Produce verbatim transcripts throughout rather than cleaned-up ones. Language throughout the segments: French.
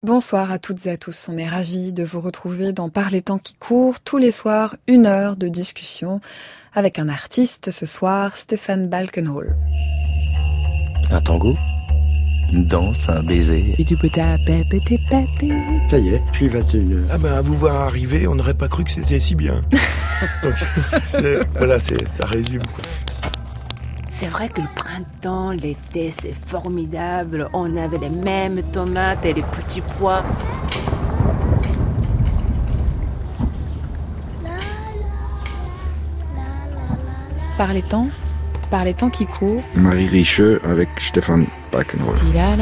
Bonsoir à toutes et à tous, on est ravis de vous retrouver dans Par les temps qui courent, tous les soirs, une heure de discussion avec un artiste, ce soir, Stéphane Balkenhol. Un tango, une danse, un baiser. Ça y est, puis vingt et une heures. Ah ben, à vous voir arriver, on n'aurait pas cru que c'était si bien. Donc, euh, voilà, c'est, ça résume, quoi. C'est vrai que le printemps, l'été, c'est formidable. On avait les mêmes tomates et les petits pois. Par les temps, par les temps qui courent. Marie Richeux avec Stéphane Balkenhol.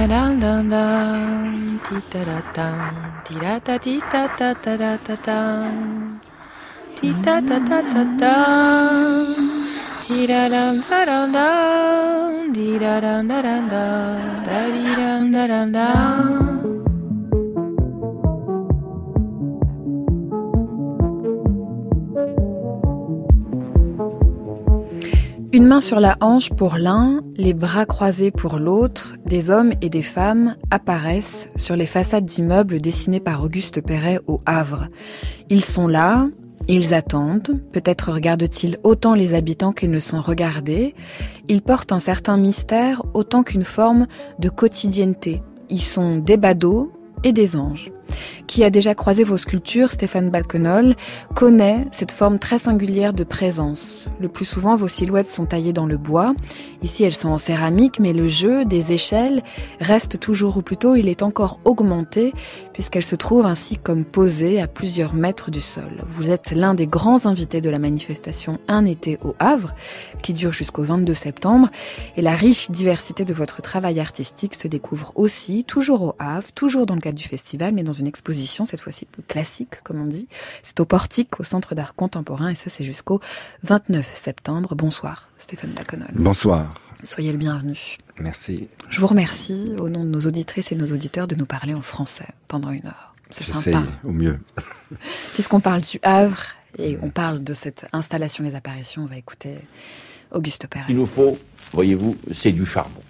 Une main sur la hanche pour l'un, les bras croisés pour l'autre, des hommes et des femmes apparaissent sur les façades d'immeubles dessinés par Auguste Perret au Havre. Ils sont là, ils attendent, peut-être regardent-ils autant les habitants qu'ils ne sont regardés. Ils portent un certain mystère autant qu'une forme de quotidienneté. Ils sont des badauds et des anges. Qui a déjà croisé vos sculptures, Stéphane Balkenhol, connaît cette forme très singulière de présence. Le plus souvent, vos silhouettes sont taillées dans le bois. Ici, elles sont en céramique, mais le jeu des échelles reste toujours, ou plutôt, il est encore augmenté, puisqu'elles se trouvent ainsi comme posées à plusieurs mètres du sol. Vous êtes l'un des grands invités de la manifestation Un été au Havre, qui dure jusqu'au vingt-deux septembre, et la riche diversité de votre travail artistique se découvre aussi, toujours au Havre, toujours dans le cadre du festival, mais dans une exposition, cette fois-ci plus classique, comme on dit. C'est au Portique, au Centre d'art contemporain, et ça, c'est jusqu'au vingt-neuf septembre. Bonsoir, Stéphane Balkenhol. Bonsoir. Soyez le bienvenu. Merci. Je vous remercie, au nom de nos auditrices et nos auditeurs, de nous parler en français pendant une heure. C'est J'essaye sympa. au mieux. Puisqu'on parle du Havre, et on parle de cette installation Les Apparitions, on va écouter Auguste Perret. Il nous faut, voyez-vous, c'est du charbon.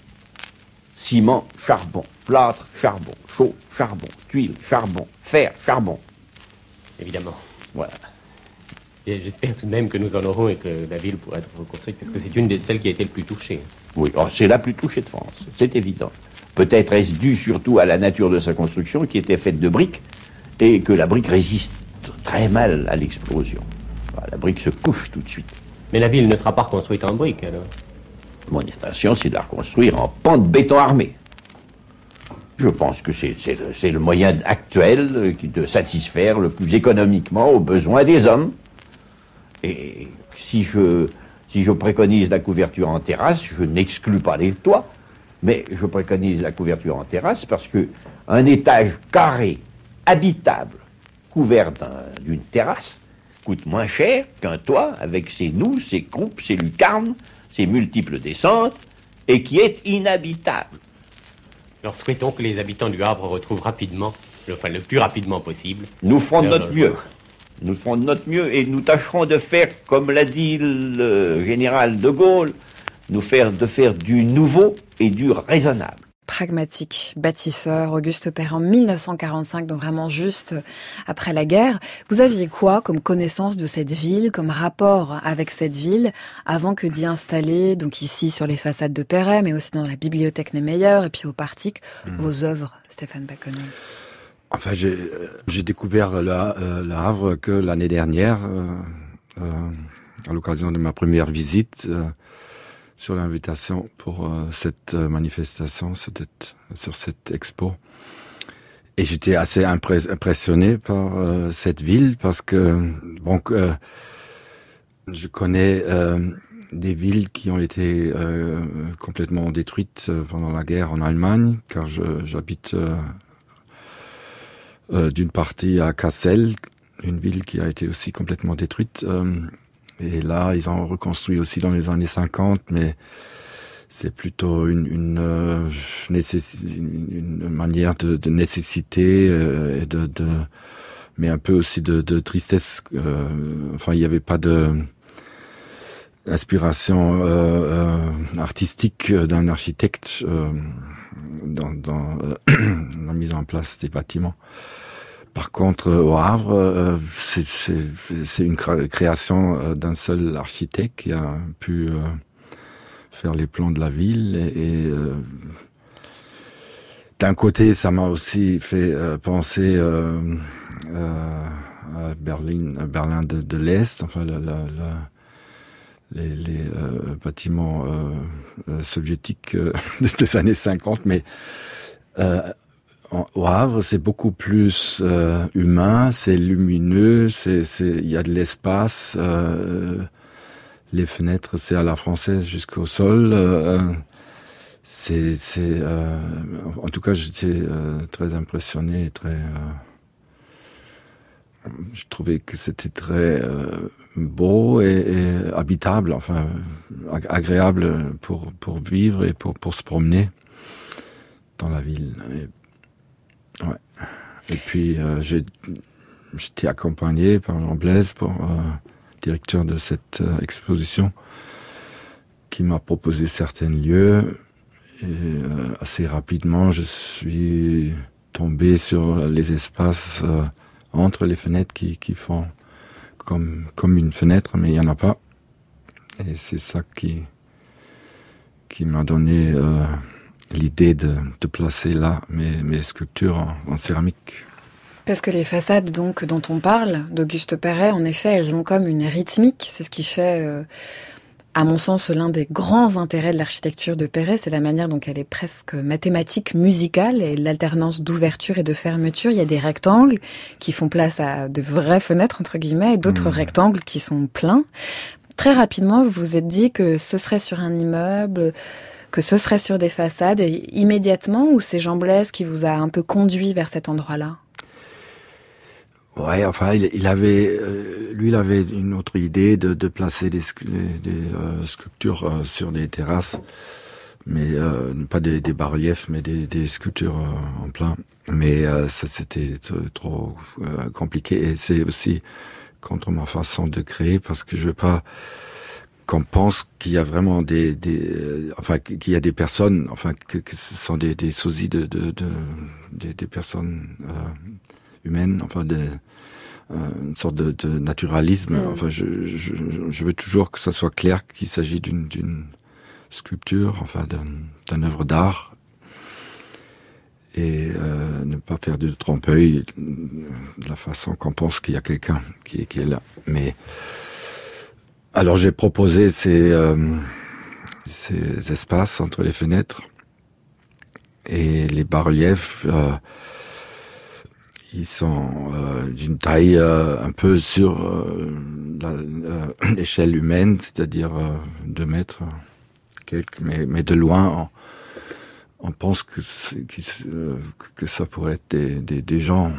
Ciment, charbon. Plâtre, charbon. Chaux, charbon. Tuile, charbon. Fer, charbon. Évidemment. Voilà. Et j'espère tout de même que nous en aurons et que la ville pourra être reconstruite, parce que c'est une des celles qui a été le plus touchée. Oui, oh, c'est la plus touchée de France, c'est évident. Peut-être est-ce dû surtout à la nature de sa construction, qui était faite de briques, et que la brique résiste très mal à l'explosion. Enfin, la brique se couche tout de suite. Mais la ville ne sera pas reconstruite en briques, alors. Mon intention, c'est de la reconstruire en pan de béton armé. Je pense que c'est, c'est, le, c'est le moyen actuel de satisfaire le plus économiquement aux besoins des hommes. Et si je, si je préconise la couverture en terrasse, je n'exclus pas les toits, mais je préconise la couverture en terrasse parce que un étage carré, habitable, couvert d'un, d'une terrasse, coûte moins cher qu'un toit avec ses noues, ses croupes, ses lucarnes, ses multiples descentes, et qui est inhabitable. Alors souhaitons que les habitants du Havre retrouvent rapidement, enfin le plus rapidement possible... Nous ferons de leur notre logement. mieux. Nous ferons de notre mieux et nous tâcherons de faire, comme l'a dit le général de Gaulle, nous faire, de faire du nouveau et du raisonnable. Pragmatique, bâtisseur, Auguste Perret en mille neuf cent quarante-cinq, donc vraiment juste après la guerre. Vous aviez quoi comme connaissance de cette ville, comme rapport avec cette ville, avant que d'y installer, donc ici sur les façades de Perret, mais aussi dans la bibliothèque Niemeyer et puis au Partic, mmh. vos œuvres, Stéphane Balkenhol? Enfin, j'ai, j'ai découvert le, euh, le Havre que l'année dernière, euh, euh, à l'occasion de ma première visite, euh, sur l'invitation pour euh, cette manifestation, sur cette, sur cette expo. Et j'étais assez impré- impressionné par euh, cette ville parce que, bon, euh, je connais euh, des villes qui ont été euh, complètement détruites pendant la guerre en Allemagne, car je, j'habite euh, euh, d'une partie à Kassel, une ville qui a été aussi complètement détruite. Euh, Et là, ils ont reconstruit aussi dans les années cinquante, mais c'est plutôt une, une, euh, nécess- une manière de, de nécessité euh, et de, de, mais un peu aussi de, de tristesse. Euh, enfin, il n'y avait pas de, inspiration euh, euh, artistique d'un architecte euh, dans, dans euh, la mise en place des bâtiments. Par contre, au Havre, euh, c'est, c'est, c'est une création d'un seul architecte qui a pu euh, faire les plans de la ville. Et, et euh, d'un côté, ça m'a aussi fait euh, penser euh, euh, à Berlin, à Berlin de, de l'Est, enfin la, la, la, les, les euh, bâtiments euh, soviétiques euh, des années cinquante, mais euh, au Havre, c'est beaucoup plus euh, humain, c'est lumineux, c'est, c'est, il y a de l'espace. Euh, les fenêtres, c'est à la française jusqu'au sol. Euh, c'est, c'est, euh, en tout cas, j'étais euh, très impressionné, très. Euh, je trouvais que c'était très euh, beau et, et habitable, enfin agréable pour pour vivre et pour pour se promener dans la ville. Et, Ouais. Et puis euh, j'ai j'étais accompagné par Jean Blaise, pour euh, directeur de cette euh, exposition, qui m'a proposé certains lieux. Et euh, assez rapidement, je suis tombé sur les espaces euh, entre les fenêtres qui qui font comme comme une fenêtre, mais il y en a pas. Et c'est ça qui qui m'a donné euh, l'idée de, de placer là mes, mes sculptures en, en céramique. Parce que les façades donc dont on parle, d'Auguste Perret, en effet, elles ont comme une rythmique. C'est ce qui fait, euh, à mon sens, l'un des grands intérêts de l'architecture de Perret. C'est la manière dont elle est presque mathématique, musicale, et l'alternance d'ouverture et de fermeture. Il y a des rectangles qui font place à de vraies fenêtres, entre guillemets, et d'autres mmh. rectangles qui sont pleins. Très rapidement, vous vous êtes dit que ce serait sur un immeuble, que ce serait sur des façades, et immédiatement, ou c'est Jean Blaise qui vous a un peu conduit vers cet endroit-là? Ouais, enfin, il, il avait, euh, lui, il avait une autre idée de, de placer des, des euh, sculptures euh, sur des terrasses, mais euh, pas des, des bas-reliefs, mais des, des sculptures euh, en plein. Mais euh, ça, c'était t- trop euh, compliqué, et c'est aussi contre ma façon de créer, parce que je veux pas qu'on pense qu'il y a vraiment des, des euh, enfin qu'il y a des personnes, enfin que, que ce sont des, des sosies de, de, de des, des personnes euh, humaines, enfin des, euh, une sorte de, de naturalisme. Mmh. Enfin, je, je, je veux toujours que ça soit clair qu'il s'agit d'une, d'une sculpture, enfin d'un, d'un œuvre d'art, et euh, ne pas faire du trompe-l'œil de la façon qu'on pense qu'il y a quelqu'un qui, qui est là. Mais alors j'ai proposé ces, euh, ces espaces entre les fenêtres, et les bas-reliefs, euh, ils sont euh, d'une taille euh, un peu sur euh, la, euh, l'échelle humaine, c'est-à-dire euh, deux mètres quelques, mais, mais de loin on, on pense que, que, que ça pourrait être des, des, des gens.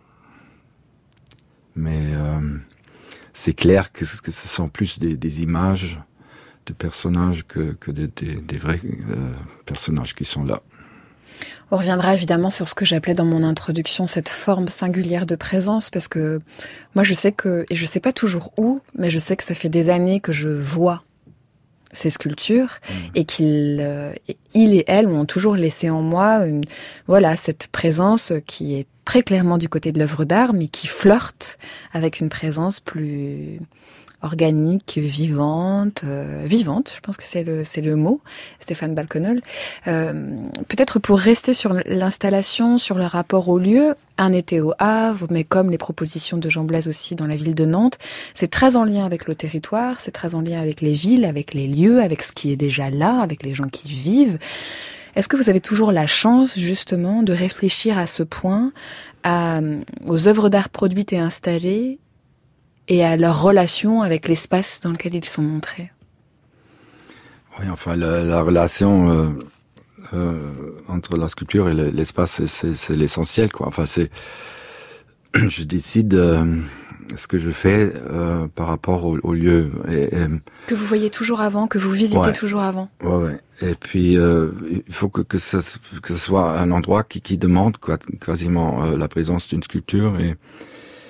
Mais euh, c'est clair que, que ce sont plus des, des images de personnages que, que des, des, des vrais euh, personnages qui sont là. On reviendra évidemment sur ce que j'appelais dans mon introduction cette forme singulière de présence, parce que moi je sais que, et je sais pas toujours où, mais je sais que ça fait des années que je vois ces sculptures, mmh. et qu'il, euh, il et elle ont toujours laissé en moi une, voilà, cette présence qui est très clairement du côté de l'œuvre d'art, mais qui flirte avec une présence plus organique, vivante, euh, vivante, je pense que c'est le c'est le mot, Stéphane Balconol. Euh, peut-être pour rester sur l'installation, sur le rapport au lieu, un été au Havre, mais comme les propositions de Jean Blaise aussi dans la ville de Nantes, c'est très en lien avec le territoire, c'est très en lien avec les villes, avec les lieux, avec ce qui est déjà là, avec les gens qui vivent. Est-ce que vous avez toujours la chance, justement, de réfléchir à ce point à, aux œuvres d'art produites et installées, et à leur relation avec l'espace dans lequel ils sont montrés? Oui, enfin, la, la relation euh, euh, entre la sculpture et le, l'espace, c'est, c'est, c'est l'essentiel, quoi. Enfin, c'est, je décide euh, ce que je fais euh, par rapport au, au lieu. Et, et, que vous voyez toujours avant, que vous visitez ouais, toujours avant. Ouais, ouais. Et puis, euh, il faut que, que, ça, que ce soit un endroit qui, qui demande quoi, quasiment euh, la présence d'une sculpture, et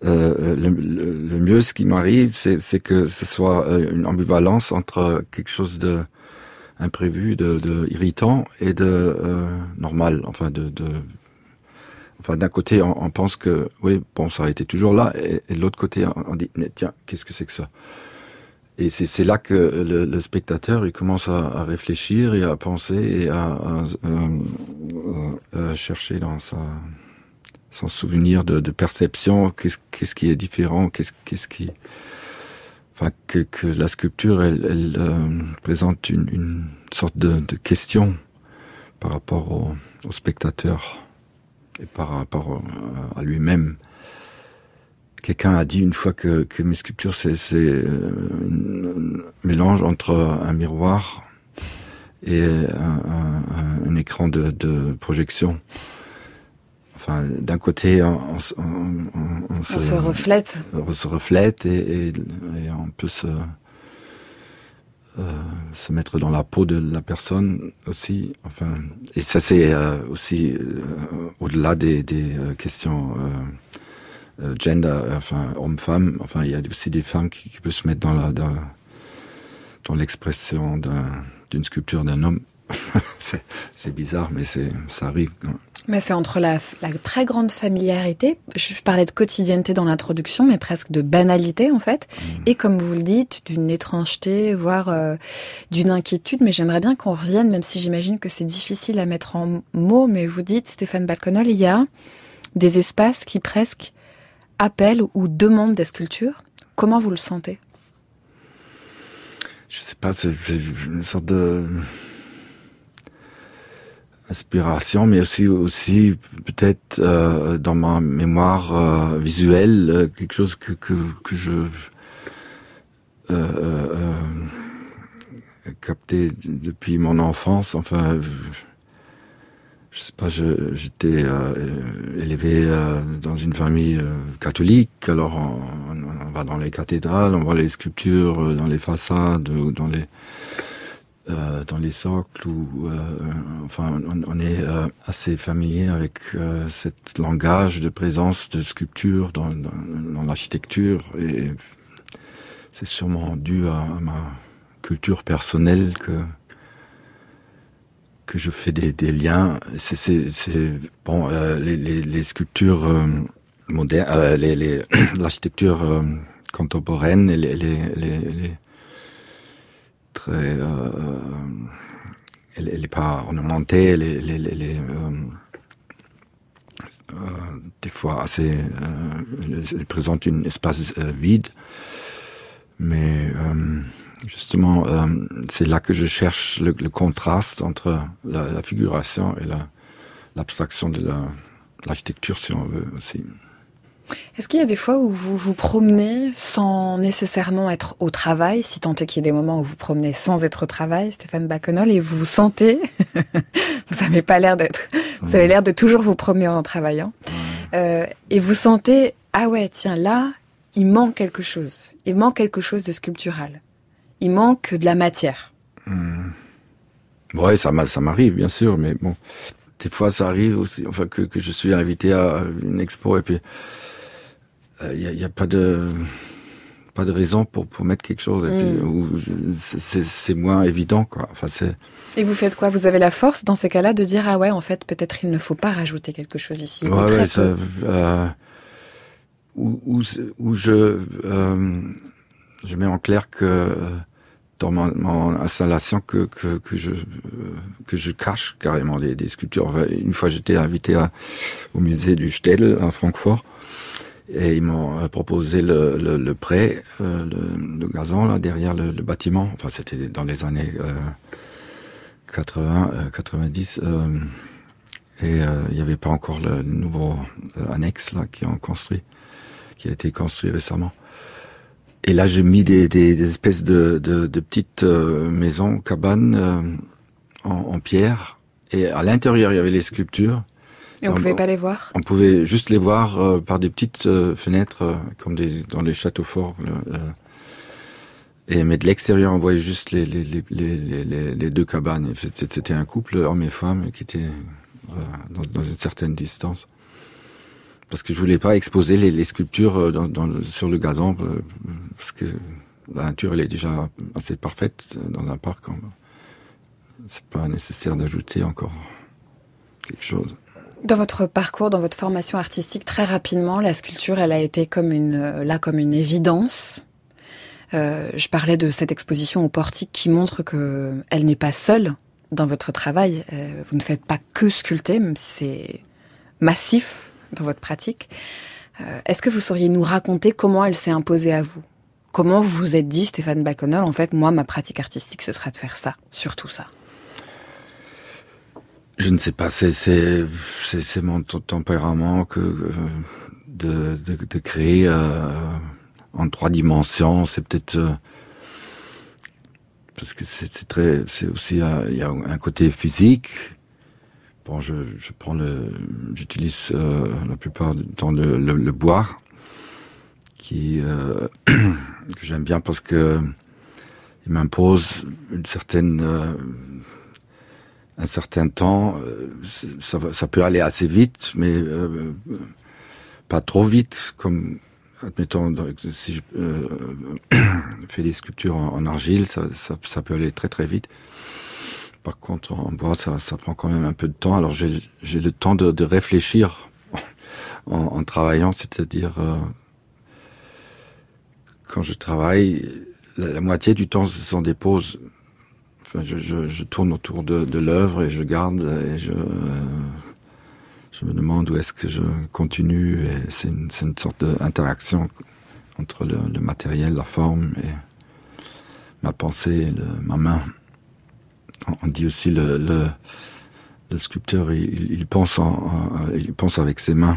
euh, le, le, le mieux, ce qui m'arrive, c'est, c'est que ce soit une ambivalence entre quelque chose de imprévu, de, de irritant et de euh, normal. Enfin, de, de, enfin, d'un côté, on, on pense que oui, bon, ça a été toujours là, et, et de l'autre côté, on, on dit, mais tiens, qu'est-ce que c'est que ça? Et c'est, c'est là que le, le spectateur, il commence à, à réfléchir et à penser et à, à, à, à chercher dans sa, son souvenir de, de perception, qu'est-ce, qu'est-ce qui est différent, qu'est-ce, qu'est-ce qui, enfin, que, que la sculpture, elle, elle euh, présente une, une sorte de, de question par rapport au, au spectateur et par rapport à lui-même. Quelqu'un a dit une fois que, que mes sculptures, c'est, c'est un mélange entre un miroir et un, un, un écran de, de projection. Enfin, d'un côté, on, on, on, on, se, on se reflète. On se reflète et, et, et on peut se, euh, se mettre dans la peau de la personne aussi. Enfin, et ça, c'est euh, aussi euh, au-delà des, des euh, questions... Euh, Euh, gender, enfin homme-femme, enfin il y a aussi des femmes qui, qui peuvent se mettre dans la dans, dans l'expression d'un, d'une sculpture d'un homme. c'est, c'est bizarre, mais c'est ça arrive. Mais c'est entre la, la très grande familiarité, je parlais de quotidienneté dans l'introduction, mais presque de banalité en fait, mmh. et comme vous le dites, d'une étrangeté, voire euh, d'une inquiétude. Mais j'aimerais bien qu'on revienne, même si j'imagine que c'est difficile à mettre en mots, mais vous dites, Stéphane Balconol, il y a des espaces qui presque appelle ou demande des sculptures. Comment vous le sentez? Je sais pas, c'est, c'est une sorte de inspiration, mais aussi aussi peut-être euh, dans ma mémoire euh, visuelle euh, quelque chose que que que je euh, euh, capté depuis mon enfance. Enfin. Je sais pas, je, j'étais euh, élevé euh, dans une famille euh, catholique, alors on, on va dans les cathédrales, on voit les sculptures dans les façades ou dans les euh, dans les socles, ou euh, enfin on, on est euh, assez familier avec euh, cet langage de présence de sculpture dans, dans, dans l'architecture, et c'est sûrement dû à, à ma culture personnelle que que je fais des, des liens. C'est, c'est, c'est bon, euh, les, les, les sculptures euh, modernes, euh, les, les, l'architecture euh, contemporaine, elle, elle, elle, elle, elle est très, euh, elle, elle est pas ornementée, elle est, elle, elle, elle est euh, euh, des fois assez, euh, elle, elle présente un espace euh, vide, mais euh, justement, euh, c'est là que je cherche le, le contraste entre la, la figuration et la, l'abstraction de la, l'architecture, si on veut aussi. Est-ce qu'il y a des fois où vous vous promenez sans nécessairement être au travail, si tant est qu'il y ait des moments où vous promenez sans être au travail, Stéphane Balconol, et vous vous sentez, vous n'avez pas l'air d'être, vous mmh. avez l'air de toujours vous promener en travaillant, mmh. euh, et vous sentez, ah ouais, tiens, là, il manque quelque chose, il manque quelque chose de sculptural. Il manque de la matière. Mmh. Ouais, ça, ça m'arrive, bien sûr, mais bon, des fois, ça arrive aussi, enfin, que, que je suis invité à une expo et puis il euh, y, a, y a pas de pas de raison pour pour mettre quelque chose, et mmh. puis où c'est, c'est, c'est moins évident, quoi. Enfin, c'est. Et vous faites quoi? Vous avez la force dans ces cas-là de dire, ah ouais, en fait, peut-être il ne faut pas rajouter quelque chose ici. Ouais, ouais, ça, euh, où, où, où je euh, je mets en clair que euh, dans mon, mon installation que que que je euh, que je cache carrément des, des sculptures. Enfin, une fois, j'étais invité à, au musée du Städel à Francfort, et ils m'ont proposé le, le, le prêt, euh, le, le gazon là derrière le, le bâtiment. Enfin, c'était dans les années euh, quatre-vingts, euh, quatre-vingt-dix, euh, et euh, il n'y avait pas encore le nouveau euh, annexe là qui ont construit, qui a été construit récemment. Et là, j'ai mis des, des, des espèces de, de, de petites euh, maisons, cabanes euh, en, en pierre. Et à l'intérieur, il y avait les sculptures. Et on ne pouvait pas les voir? On pouvait juste les voir euh, par des petites euh, fenêtres, euh, comme des, dans les châteaux forts. Euh, et mais de l'extérieur, on voyait juste les, les, les, les, les, les deux cabanes. C'était un couple, homme et femme, qui étaient euh, dans, dans une certaine distance. parce que je voulais pas exposer les, les sculptures dans, dans le, sur le gazon, euh, parce que la nature elle est déjà assez parfaite dans un parc. C'est pas nécessaire d'ajouter encore quelque chose. Dans votre parcours, dans votre formation artistique, très rapidement, la sculpture, elle a été comme une, là, comme une évidence. Euh, je parlais de cette exposition au portique qui montre que elle n'est pas seule dans votre travail. Euh, vous ne faites pas que sculpter, même si c'est massif dans votre pratique. Euh, est-ce que vous sauriez nous raconter comment elle s'est imposée à vous ? Comment vous vous êtes dit, Stéphane Baconnol, en fait, moi, ma pratique artistique, ce sera de faire ça, surtout ça ? Je ne sais pas, c'est, c'est, c'est, c'est mon tempérament que euh, de, de, de créer euh, en trois dimensions. C'est peut-être euh, parce que c'est, c'est très, c'est aussi euh, il y a un côté physique. Bon, je, je prends le, j'utilise euh, la plupart du temps le, le, le bois, qui euh, que j'aime bien parce que il m'impose une certaine euh, un certain temps, ça, ça peut aller assez vite, mais euh, pas trop vite, comme, admettons, si je euh, fais des sculptures en, en argile, ça, ça, ça peut aller très très vite. Par contre, en bois, ça, ça prend quand même un peu de temps. Alors j'ai, j'ai le temps de, de réfléchir en, en travaillant, c'est-à-dire euh, quand je travaille, la, la moitié du temps, ce sont des pauses. Je, je, je tourne autour de, de l'œuvre et je garde et je, euh, je me demande où est-ce que je continue. Et c'est, une, c'est une sorte d'interaction entre le, le matériel, la forme et ma pensée, le, ma main. On dit aussi le, le, le sculpteur, il, il pense en, en, il pense avec ses mains.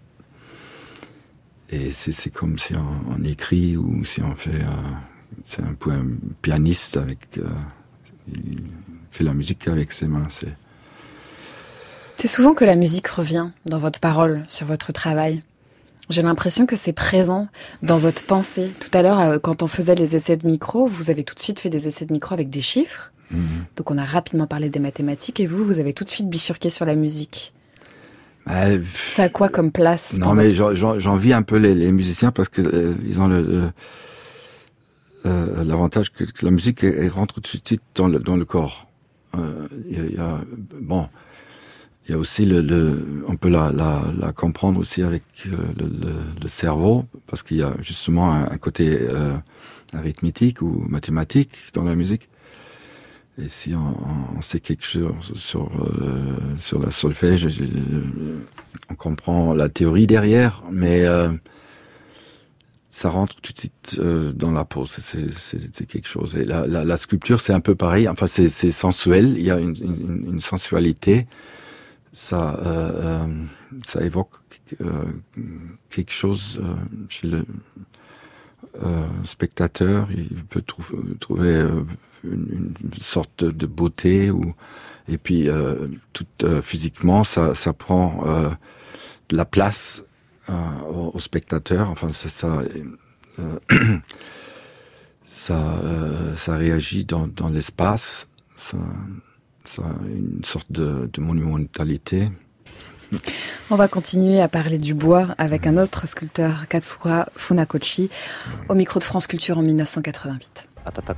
Et c'est, c'est comme si on, on écrit ou si on fait, euh, c'est un peu un pianiste avec. Euh, Il fait la musique avec ses mains. C'est... c'est souvent que la musique revient dans votre parole, sur votre travail. J'ai l'impression que c'est présent dans votre pensée. Tout à l'heure, quand on faisait les essais de micro, vous avez tout de suite fait des essais de micro avec des chiffres. Mmh. Donc on a rapidement parlé des mathématiques et vous, vous avez tout de suite bifurqué sur la musique. Euh, Ça a quoi comme place ? Non, mais votre... j'en, j'envie un peu les, les musiciens parce que euh, ils ont le... le... Euh, l'avantage que, que la musique elle, elle rentre tout de suite dans le dans le corps. Euh, y a, y a, bon, il y a aussi le, le on peut la, la la comprendre aussi avec le, le, le cerveau parce qu'il y a justement un, un côté euh, arithmétique ou mathématique dans la musique. Et si on, on sait quelque chose sur euh, sur la solfège, on comprend la théorie derrière, mais euh, ça rentre tout de suite euh, dans la peau, c'est, c'est, c'est, c'est quelque chose. Et la, la, la sculpture, c'est un peu pareil. Enfin, c'est, c'est sensuel. Il y a une, une, une sensualité. Ça, euh, euh, ça évoque euh, quelque chose euh, chez le euh, spectateur. Il peut trouver, trouver euh, une, une sorte de beauté. Ou et puis, euh, tout euh, physiquement, ça, ça prend euh, de la place. Euh, aux, aux spectateurs, enfin c'est ça, euh, ça, euh, ça réagit dans, dans l'espace, ça, ça a une sorte de, de monumentalité. On va continuer à parler du bois avec un autre sculpteur, Katsura Funakoshi, au micro de France Culture en dix-neuf cent quatre-vingt-huit.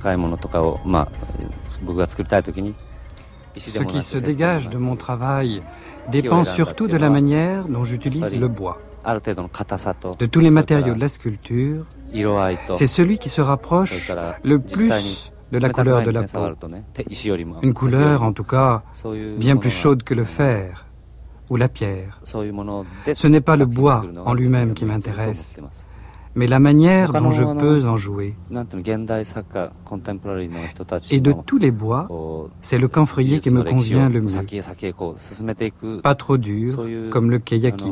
Ce qui se dégage de mon travail dépend surtout de la manière dont j'utilise le bois. De tous les matériaux de la sculpture, c'est celui qui se rapproche le plus de la couleur de la peau. Une couleur, en tout cas, bien plus chaude que le fer ou la pierre. Ce n'est pas le bois en lui-même qui m'intéresse, mais la manière dont je peux en jouer. Et de tous les bois, c'est le camphrier qui me convient le mieux. Pas trop dur, comme le keiyaki.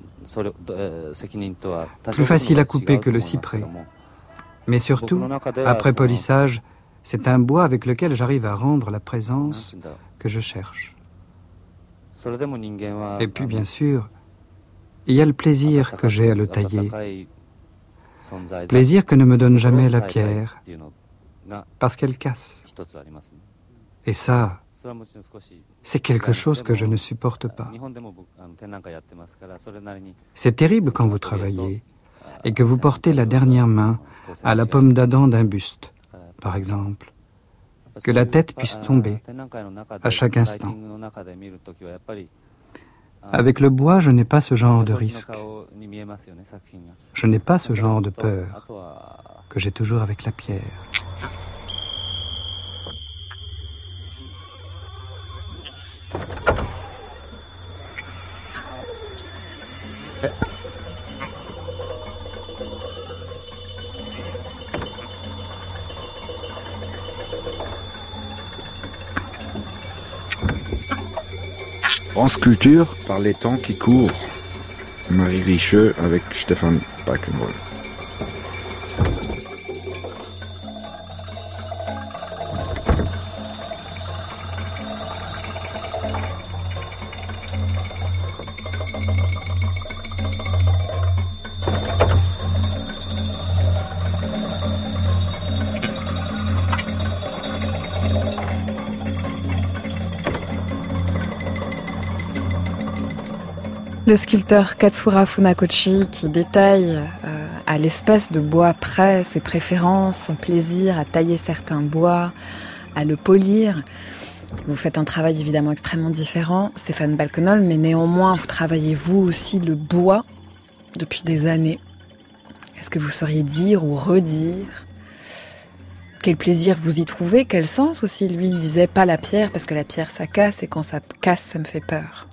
Plus facile à couper que le cyprès. Mais surtout, après polissage, c'est un bois avec lequel j'arrive à rendre la présence que je cherche. Et puis, bien sûr, il y a le plaisir que j'ai à le tailler. Plaisir que ne me donne jamais la pierre, parce qu'elle casse. Et ça, C'est quelque chose que je ne supporte pas. C'est terrible quand vous travaillez et que vous portez la dernière main à la pomme d'Adam d'un buste, par exemple, que la tête puisse tomber à chaque instant. Avec le bois, je n'ai pas ce genre de risque. Je n'ai pas ce genre de peur que j'ai toujours avec la pierre. En sculpture, par les temps qui courent, Marie Richeux avec Stefan Balkenhol. Le sculpteur Katsura Funakoshi qui détaille euh, à l'espèce de bois près ses préférences, son plaisir à tailler certains bois, à le polir. Vous faites un travail évidemment extrêmement différent, Stéphane Balkenhol, mais néanmoins vous travaillez vous aussi le bois depuis des années. Est-ce que vous sauriez dire ou redire quel plaisir vous y trouvez, quel sens aussi? Lui il disait pas la pierre parce que la pierre ça casse et quand ça casse ça me fait peur.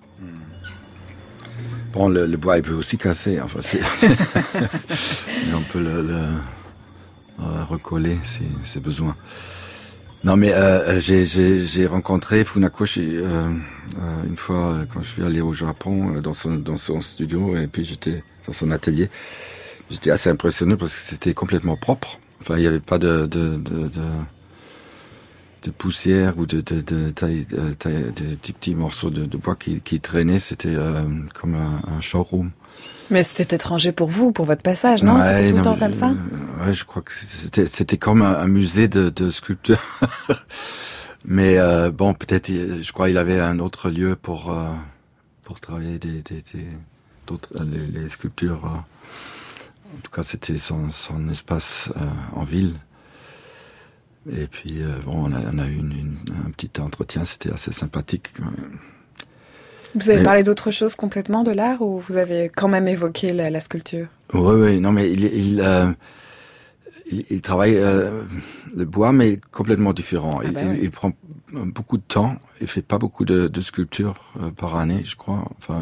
Bon, le, le bois, il peut aussi casser. Enfin, c'est, on peut le, le euh, recoller si c'est besoin. Non, mais euh, j'ai, j'ai, j'ai rencontré Funakoshi euh, euh, une fois quand je suis allé au Japon dans son, dans son studio et puis j'étais dans son atelier. J'étais assez impressionné parce que c'était complètement propre. Enfin, il n'y avait pas de, de, de, de de poussière ou de, de, de, taille, de, taille, de petits, petits morceaux de, de bois qui, qui traînaient. C'était euh, comme un, un showroom. Mais c'était peut-être rangé pour vous, pour votre passage, non? Ouais, c'était tout non, le temps je, comme ça? Ouais, je crois que c'était, c'était comme un, un musée de, de sculpteurs. Mais euh, bon, peut-être, je crois qu'il avait un autre lieu pour euh, pour travailler des, des, des d'autres les, les sculptures. Euh. En tout cas, c'était son, son espace euh, en ville. Et puis, euh, bon, on a, on a eu une, une, un petit entretien, c'était assez sympathique. Vous avez mais, parlé d'autre chose complètement de l'art ou vous avez quand même évoqué la, la sculpture? Oui, oui, non, mais il, il, euh, il, il travaille euh, le bois, mais complètement différent. Ah bah il, oui. il, il prend beaucoup de temps, il fait pas beaucoup de, de sculptures euh, par année, je crois. Enfin,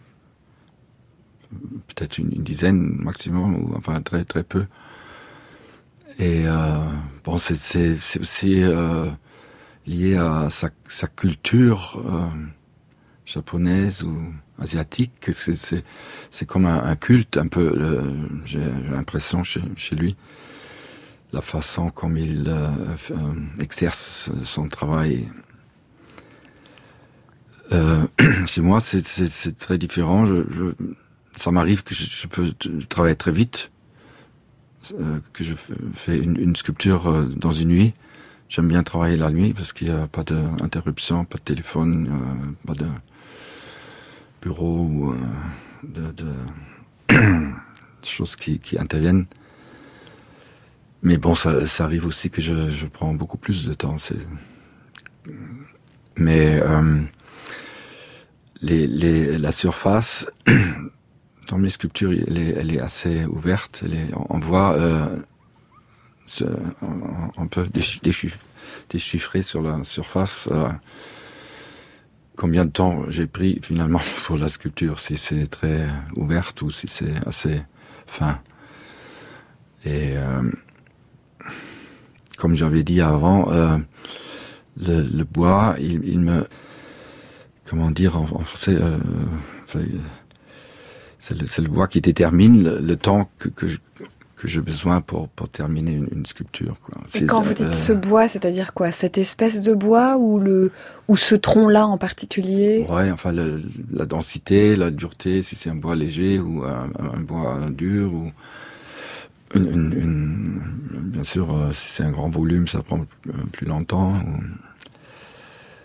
peut-être une, une dizaine maximum, ou enfin très très peu. Et euh, bon, c'est, c'est, c'est aussi euh, lié à sa, sa culture euh, japonaise ou asiatique. C'est, c'est, c'est comme un, un culte, un peu. Euh, j'ai, j'ai l'impression chez, chez lui, la façon comme il euh, euh, exerce son travail. Euh, chez moi, c'est, c'est, c'est très différent. Je, je, ça m'arrive que je, je peux travailler très vite. Euh, que je fais une, une sculpture euh, dans une nuit. J'aime bien travailler la nuit parce qu'il n'y a pas d'interruption, pas de téléphone, euh, pas de bureau ou euh, de, de choses qui, qui interviennent. Mais bon, ça, ça arrive aussi que je, je prends beaucoup plus de temps. C'est... Mais euh, les, les, la surface... Dans mes sculptures, elle est, elle est assez ouverte. Elle est, on voit, euh, ce, on, on peut déchiffrer, déchiffrer sur la surface euh, combien de temps j'ai pris finalement pour la sculpture, si c'est très ouverte ou si c'est assez fin. Et euh, comme j'avais dit avant, euh, le, le bois, il, il me, comment dire en, en français. Euh, enfin, C'est le, c'est le bois qui détermine le, le temps que, que, je, que j'ai besoin pour, pour terminer une, une sculpture, quoi. Et quand vous dites euh, ce bois, c'est-à-dire quoi? Cette espèce de bois ou, le, ou ce tronc-là en particulier? Ouais, enfin le, la densité, la dureté, si c'est un bois léger ou un, un bois dur. Ou une, une, une, bien sûr, euh, si c'est un grand volume, ça prend plus longtemps. Ou...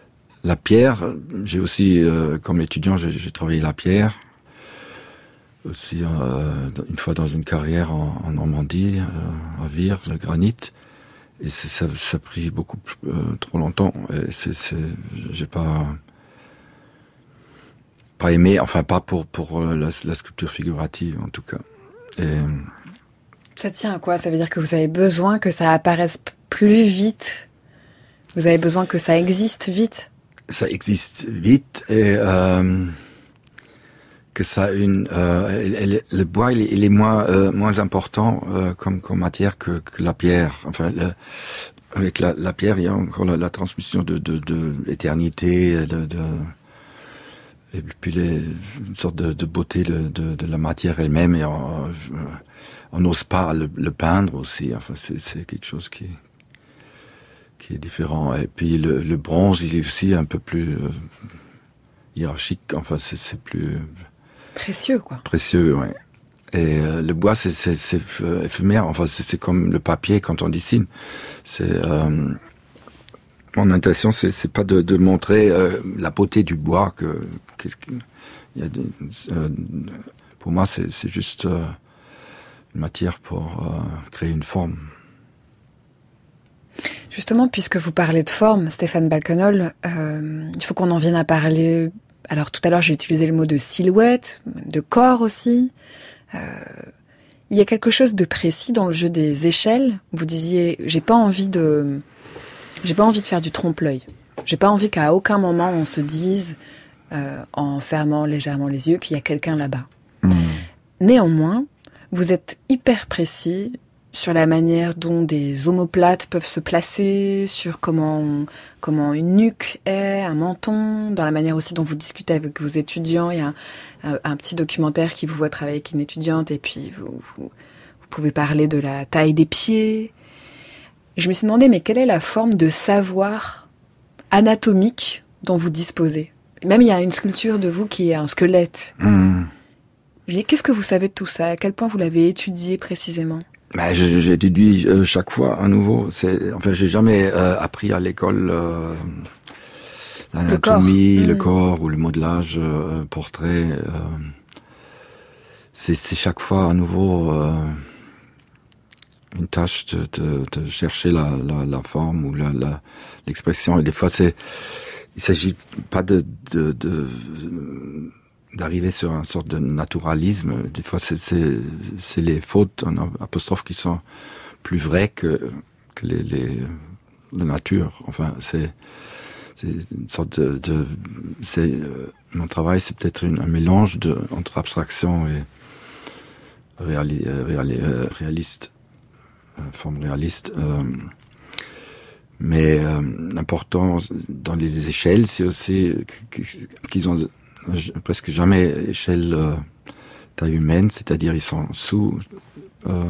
la pierre, j'ai aussi, euh, comme étudiant, j'ai, j'ai travaillé la pierre. Aussi, euh, une fois dans une carrière en, en Normandie, euh, à Vire, le granit. Et c'est, ça, ça a pris beaucoup euh, trop longtemps. Et c'est, c'est, j'ai pas, pas aimé, enfin pas pour pour la, la sculpture figurative en tout cas. Et ça tient à quoi? Ça veut dire que vous avez besoin que ça apparaisse plus vite. Vous avez besoin que ça existe vite. Ça existe vite et euh, que ça a une. Euh, elle, elle, le bois, il est, il est moins euh, moins important euh, comme comme matière que, que la pierre. Enfin, le, avec la, la pierre, il y a encore la, la transmission de de, de l'éternité, de, de et puis les, une sorte de, de beauté de, de, de la matière elle-même. Et on on n'ose pas le, le peindre aussi. Enfin, c'est c'est quelque chose qui qui est différent. Et puis le, le bronze, il est aussi un peu plus euh, hiérarchique. Enfin, c'est c'est plus précieux, quoi. Précieux, ouais. Et euh, le bois, c'est, c'est, c'est éphémère. Enfin, c'est, c'est comme le papier quand on dessine. C'est euh, mon intention, c'est, c'est pas de, de montrer euh, la beauté du bois. Que qu'est-ce qu'il y a. De, euh, pour moi, c'est, c'est juste euh, une matière pour euh, créer une forme. Justement, puisque vous parlez de forme, Stéphane Balquenol, euh, il faut qu'on en vienne à parler. Alors tout à l'heure, j'ai utilisé le mot de silhouette, de corps aussi. Euh, il y a quelque chose de précis dans le jeu des échelles. Vous disiez, j'ai pas envie de, j'ai pas envie de faire du trompe-l'œil. J'ai pas envie qu'à aucun moment on se dise, euh, en fermant légèrement les yeux, qu'il y a quelqu'un là-bas. Mmh. Néanmoins, vous êtes hyper précis sur la manière dont des omoplates peuvent se placer, sur comment on, comment une nuque est, un menton, dans la manière aussi dont vous discutez avec vos étudiants. Il y a un, un, un petit documentaire qui vous voit travailler avec une étudiante et puis vous, vous, vous pouvez parler de la taille des pieds. Et je me suis demandé, mais quelle est la forme de savoir anatomique dont vous disposez? Même il y a une sculpture de vous qui est un squelette. Mmh. Je me dis, qu'est-ce que vous savez de tout ça? À quel point vous l'avez étudié précisément? Ben, j'ai, j'ai déduit euh, chaque fois à nouveau. C'est, enfin, j'ai jamais euh, appris à l'école euh, l'anatomie, le corps, le, mmh. corps ou le modelage, euh, portrait. Euh, c'est, c'est chaque fois à nouveau euh, une tâche de, de, de chercher la, la, la forme ou la, la, l'expression. Et des fois, c'est, il s'agit pas de, de, de d'arriver sur une sorte de naturalisme. Des fois, c'est, c'est, c'est les fautes en apostrophe qui sont plus vraies que, que les, les, la nature. Enfin, c'est, c'est une sorte de, de c'est, euh, mon travail, c'est peut-être une, un mélange de, entre abstraction et réali, réali, réaliste, forme réaliste. Euh, mais euh, l'important dans les échelles, c'est aussi qu'ils ont presque jamais échelle euh, taille humaine, c'est-à-dire ils sont sous euh,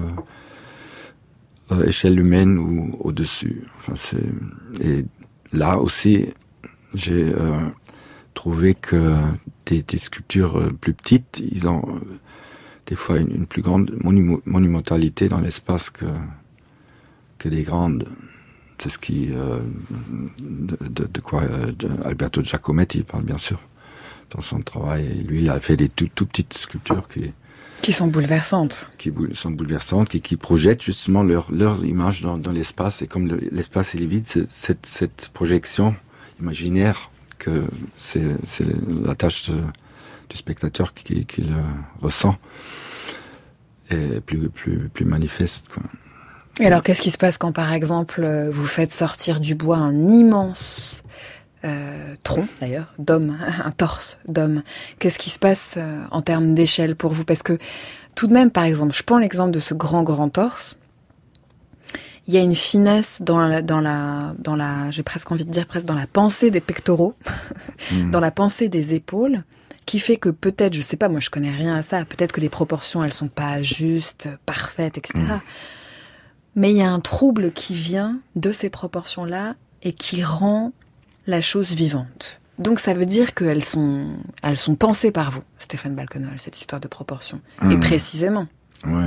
euh, échelle humaine ou au-dessus. Enfin, c'est... Et là aussi, j'ai euh, trouvé que des, des sculptures euh, plus petites, ils ont euh, des fois une, une plus grande monumo- monumentalité dans l'espace que, que les grandes. C'est ce qui euh, de, de, de quoi euh, de Alberto Giacometti parle bien sûr dans son travail. Et lui, il a fait des tout, tout petites sculptures qui qui sont bouleversantes, qui sont bouleversantes, qui, qui projettent justement leur leur image dans, dans l'espace. Et comme le, l'espace il est vide, c'est, cette cette projection imaginaire que c'est c'est la tâche de, du spectateur qui, qui le ressent est plus plus plus manifeste, quoi. Et alors, qu'est-ce qui se passe quand, par exemple, vous faites sortir du bois un immense euh, tronc, d'ailleurs, d'homme, un torse d'homme? Qu'est-ce qui se passe euh, en termes d'échelle pour vous? Parce que, tout de même, par exemple, je prends l'exemple de ce grand, grand torse. Il y a une finesse dans la, dans la, dans la, j'ai presque envie de dire, presque dans la pensée des pectoraux, mmh. dans la pensée des épaules, qui fait que peut-être, je sais pas, moi je connais rien à ça, peut-être que les proportions, elles sont pas justes, parfaites, et cetera. Mmh. Mais il y a un trouble qui vient de ces proportions-là et qui rend la chose vivante. Donc ça veut dire qu'elles sont, elles sont pensées par vous, Stéphane Balquenol, cette histoire de proportions. Mmh. Et précisément. Ouais.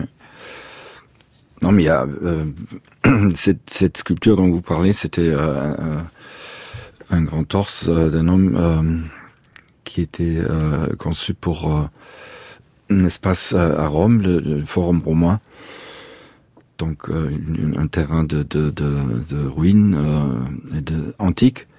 Non, mais il y a euh, cette, cette sculpture dont vous parlez, c'était euh, un grand torse euh, d'un homme euh, qui était euh, conçu pour euh, un espace à Rome, le, le Forum romain. Donc euh, une, un terrain de, de, de, de ruines euh, et de, antiques.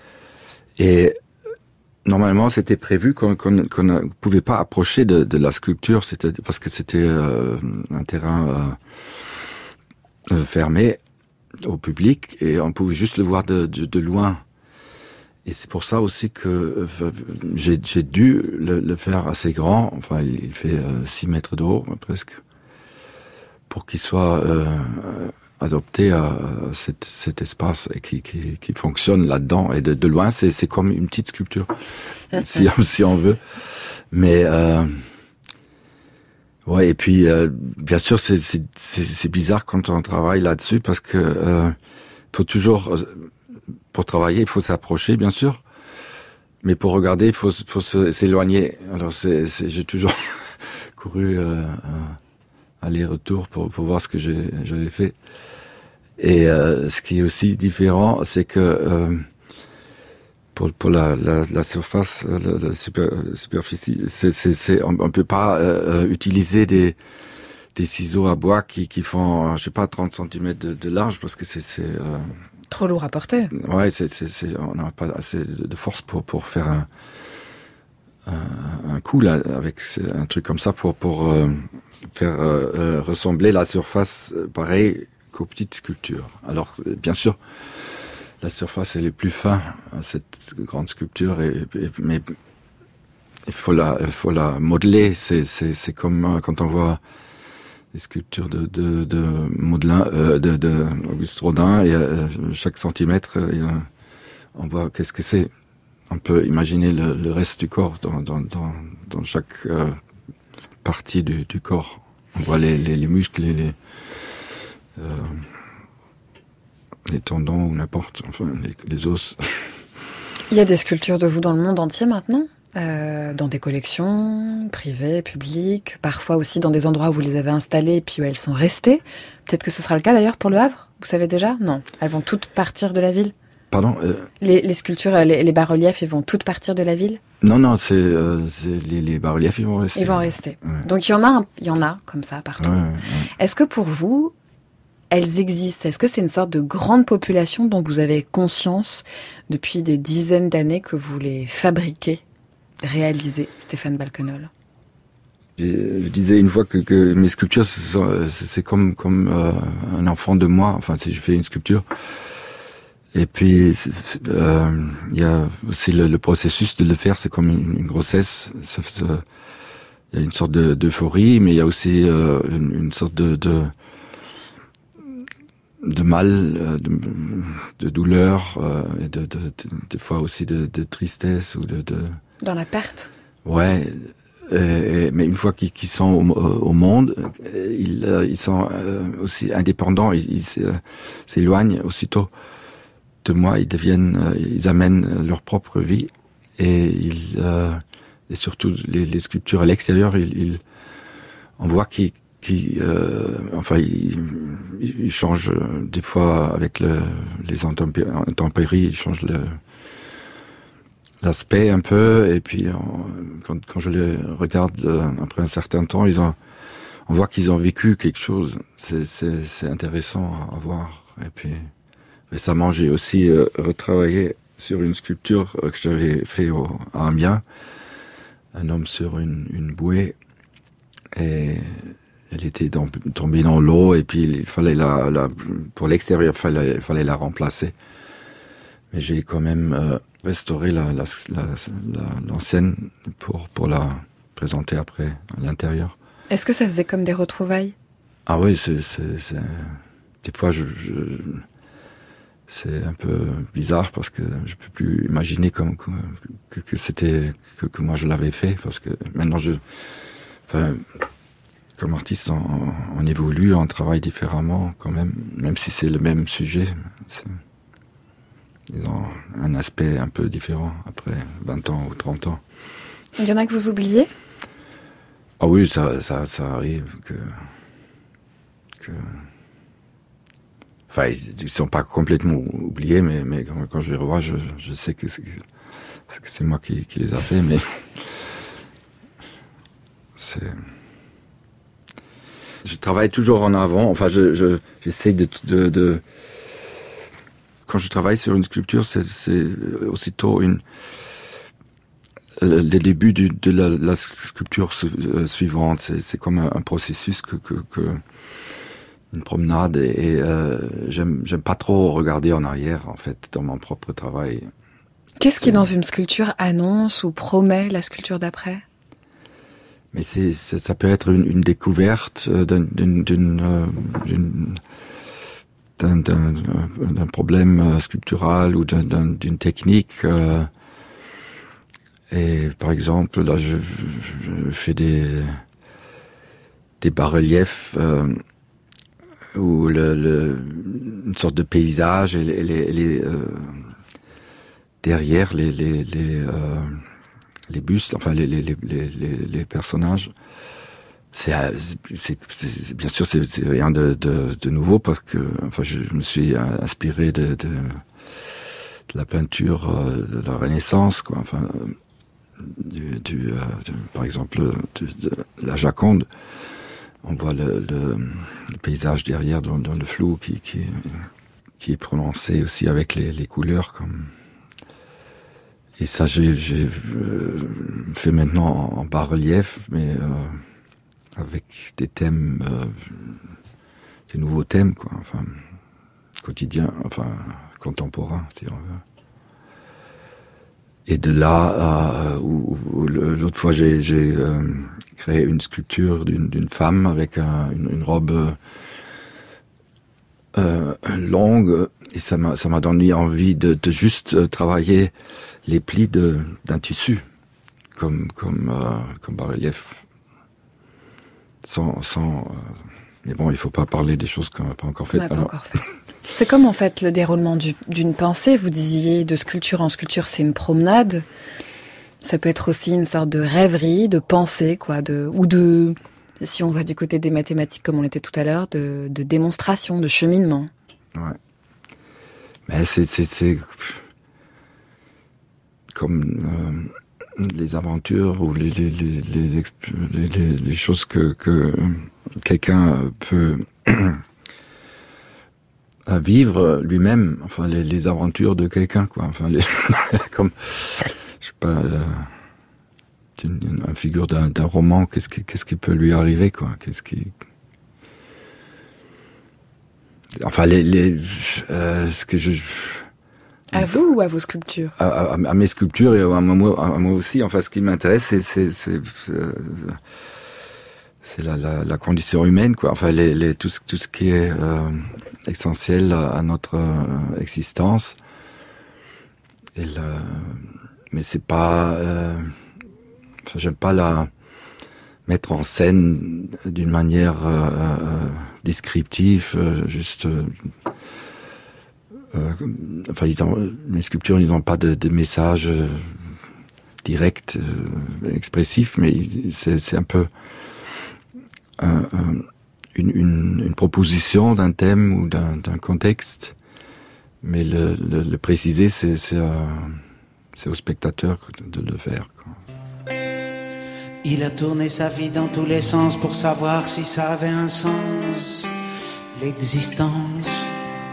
Et normalement, c'était prévu qu'on qu'on, qu'on ne pouvait pas approcher de, de la sculpture, c'était, parce que c'était euh, un terrain euh, euh, fermé au public et on pouvait juste le voir de, de, de loin. Et c'est pour ça aussi que euh, j'ai, j'ai dû le, le faire assez grand. Enfin, il fait euh, six mètres de haut, presque, pour qu'il soit euh, adopté à cet, cet espace et qui, qui, qui fonctionne là-dedans. Et de, de loin, c'est, c'est comme une petite sculpture, si, si on veut. Mais euh, ouais, et puis euh, bien sûr, c'est, c'est, c'est, c'est bizarre quand on travaille là-dessus parce que euh, faut toujours, pour travailler, il faut s'approcher, bien sûr. Mais pour regarder, il faut, faut s'éloigner. Alors c'est, c'est j'ai toujours couru. Euh, euh, aller-retour pour, pour voir ce que j'ai, j'avais fait. Et euh, ce qui est aussi différent, c'est que euh, pour, pour la, la, la surface, la, la super, superficie, c'est, c'est, c'est, on ne peut pas euh, utiliser des, des ciseaux à bois qui, qui font, je sais pas, trente centimètres de, de large, parce que c'est... c'est euh, trop lourd à porter. Ouais, c'est, c'est, c'est, on n'a pas assez de force pour, pour faire un, un, un coup là, avec un truc comme ça pour... pour euh, faire euh, euh, ressembler la surface euh, pareil qu'aux petites sculptures. Alors, euh, bien sûr, la surface elle est plus fin à cette grande sculpture, et, et, mais il faut la, il faut la modeler. C'est, c'est, c'est comme euh, quand on voit les sculptures de, de, de Modelin, euh, de, de Auguste Rodin, et euh, chaque centimètre, euh, on voit qu'est-ce que c'est. On peut imaginer le, le reste du corps dans, dans, dans, dans chaque euh, partie du, du corps. On voit les, les, les muscles, les, les, euh, les tendons ou n'importe, enfin les, les os. Il y a des sculptures de vous dans le monde entier maintenant, euh, dans des collections privées, publiques, parfois aussi dans des endroits où vous les avez installées et puis où elles sont restées. Peut-être que ce sera le cas d'ailleurs pour le Havre, vous savez déjà ? Non, elles vont toutes partir de la ville ? Pardon euh... les, les sculptures, les, les bas-reliefs, ils vont toutes partir de la ville ? Non, non, c'est, euh, c'est les, les bas-reliefs, ils vont rester. Ils vont rester. Ouais. Donc il y en a, un, il y en a comme ça partout. Ouais, ouais. Est-ce que pour vous, elles existent ? Est-ce que c'est une sorte de grande population dont vous avez conscience depuis des dizaines d'années que vous les fabriquez, réalisez, Stéphane Balquenol ? Je, je disais une fois que, que mes sculptures, c'est, c'est comme, comme euh, un enfant de moi. Enfin, si je fais une sculpture. Et puis, il euh, y a aussi le, le processus de le faire, c'est comme une, une grossesse. Il y a une sorte de, d'euphorie, mais il y a aussi euh, une, une sorte de, de, de mal, de, de douleur, euh, et de, de, de, des fois aussi de, de tristesse. Ou de, de... Dans la perte ? Ouais. Et, et, mais une fois qu'ils, qu'ils sont au, au monde, ils, euh, ils sont euh, aussi indépendants, ils, ils s'éloignent aussitôt de moi, ils deviennent, euh, ils amènent leur propre vie, et ils, euh, et surtout les, les sculptures à l'extérieur, ils, ils on voit qu'ils, qu'ils euh, enfin, ils, ils changent des fois avec le, les intempéries, ils changent le, l'aspect un peu, et puis on, quand, quand je les regarde euh, après un certain temps, ils ont, on voit qu'ils ont vécu quelque chose. C'est, c'est, c'est intéressant à voir, et puis. Récemment, j'ai aussi euh, retravaillé sur une sculpture euh, que j'avais fait au, à Amiens, un homme sur une, une bouée, et elle était dans, tombée dans l'eau, et puis il fallait la, la pour l'extérieur, il fallait, il fallait la remplacer. Mais j'ai quand même euh, restauré la, la, la, la, l'ancienne pour, pour la présenter après à l'intérieur. Est-ce que ça faisait comme des retrouvailles ? Ah oui, c'est, c'est, c'est... des fois je... je c'est un peu bizarre parce que je peux plus imaginer comme que, que c'était que, que moi je l'avais fait, parce que maintenant je, enfin, comme artiste on, on évolue, on travaille différemment quand même, même si c'est le même sujet. C'est, ils ont un aspect un peu différent après vingt ans ou trente ans. Il y en a que vous oubliez ? Ah oui, ça, ça, ça arrive que que Enfin, ils ne sont pas complètement oubliés, mais, mais quand, quand je les revois, je, je sais que c'est, que c'est moi qui, qui les a fait, mais c'est... Je travaille toujours en avant. Enfin, je, je, j'essaie de, de, de... Quand je travaille sur une sculpture, c'est, c'est aussitôt une... le, le début du, de la, la sculpture su, euh, suivante. C'est, c'est comme un, un processus que, que, que une promenade. Et, et euh, j'aime, j'aime pas trop regarder en arrière, en fait, dans mon propre travail. Qu'est-ce qui, dans une sculpture, annonce ou promet la sculpture d'après ? Mais c'est, c'est, ça peut être une, une découverte d'une, d'une, d'une, euh, d'une, d'un, d'un, d'un problème sculptural ou d'un, d'un, d'une technique. Euh, et par exemple, là, je, je fais des, des bas-reliefs euh, où le, le, une sorte de paysage et les, les, les euh, derrière les, les, les euh, les bustes, enfin les les les les, les personnages, c'est, c'est, c'est bien sûr c'est, c'est rien de, de de nouveau parce que enfin je, je me suis inspiré de, de de la peinture de la Renaissance, quoi, enfin du, du de, par exemple de, de la Joconde, on voit le, le, le paysage derrière dans, dans le flou qui qui qui est prononcé aussi avec les les couleurs comme. Et ça, j'ai, j'ai euh, fait maintenant en, en bas-relief, mais euh, avec des thèmes, euh, des nouveaux thèmes, quoi, enfin, quotidiens, enfin, contemporains, si on veut. Et de là, à, où, où l'autre fois, j'ai, j'ai euh, créé une sculpture d'une, d'une femme avec un, une, une robe euh, longue, et ça m'a, ça m'a donné envie de, de juste travailler les plis de, d'un tissu, comme, comme, euh, comme bas-relief. Sans, sans, euh, mais bon, il faut pas parler des choses qu'on n'a pas encore faites. On n'a pas encore fait. C'est comme en fait le déroulement du, d'une pensée. Vous disiez de sculpture en sculpture, c'est une promenade. Ça peut être aussi une sorte de rêverie, de pensée, quoi, de, ou de, si on va du côté des mathématiques comme on l'était tout à l'heure, de, de démonstration, de cheminement. Ouais. Mais c'est, c'est, c'est comme euh, les aventures ou les les les les, exp- les, les, les choses que que quelqu'un peut vivre lui-même, enfin les, les aventures de quelqu'un, quoi, enfin les comme je sais pas euh, une, une, une figure d'un, d'un roman, qu'est-ce qui qu'est-ce qui peut lui arriver, quoi, qu'est-ce qui enfin les les euh, ce que je À vous ou à vos sculptures ? à, à, à mes sculptures et à moi, à moi aussi. Enfin, ce qui m'intéresse, c'est c'est c'est, c'est la, la, la condition humaine, quoi. Enfin, les, les, tout, ce, tout ce qui est euh, essentiel à, à notre euh, existence. Et le, mais c'est pas. Euh, enfin, j'aime pas la mettre en scène d'une manière euh, euh, descriptive, euh, juste. Euh, Euh, enfin, ils ont, mes sculptures, ils n'ont pas de, de message euh, direct, euh, expressif, mais c'est, c'est un peu euh, une, une, une proposition d'un thème ou d'un, d'un contexte. Mais le, le, le préciser, c'est, c'est, euh, c'est au spectateur de le faire, quoi. Il a tourné sa vie dans tous les sens pour savoir si ça avait un sens, l'existence.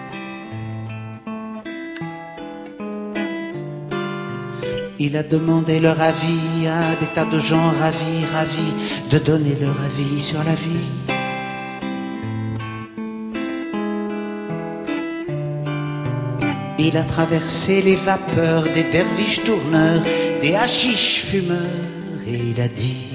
Il a demandé leur avis à des tas de gens ravis, ravis de donner leur avis sur la vie. Il a traversé les vapeurs des derviches tourneurs, des hachiches fumeurs, et il a dit: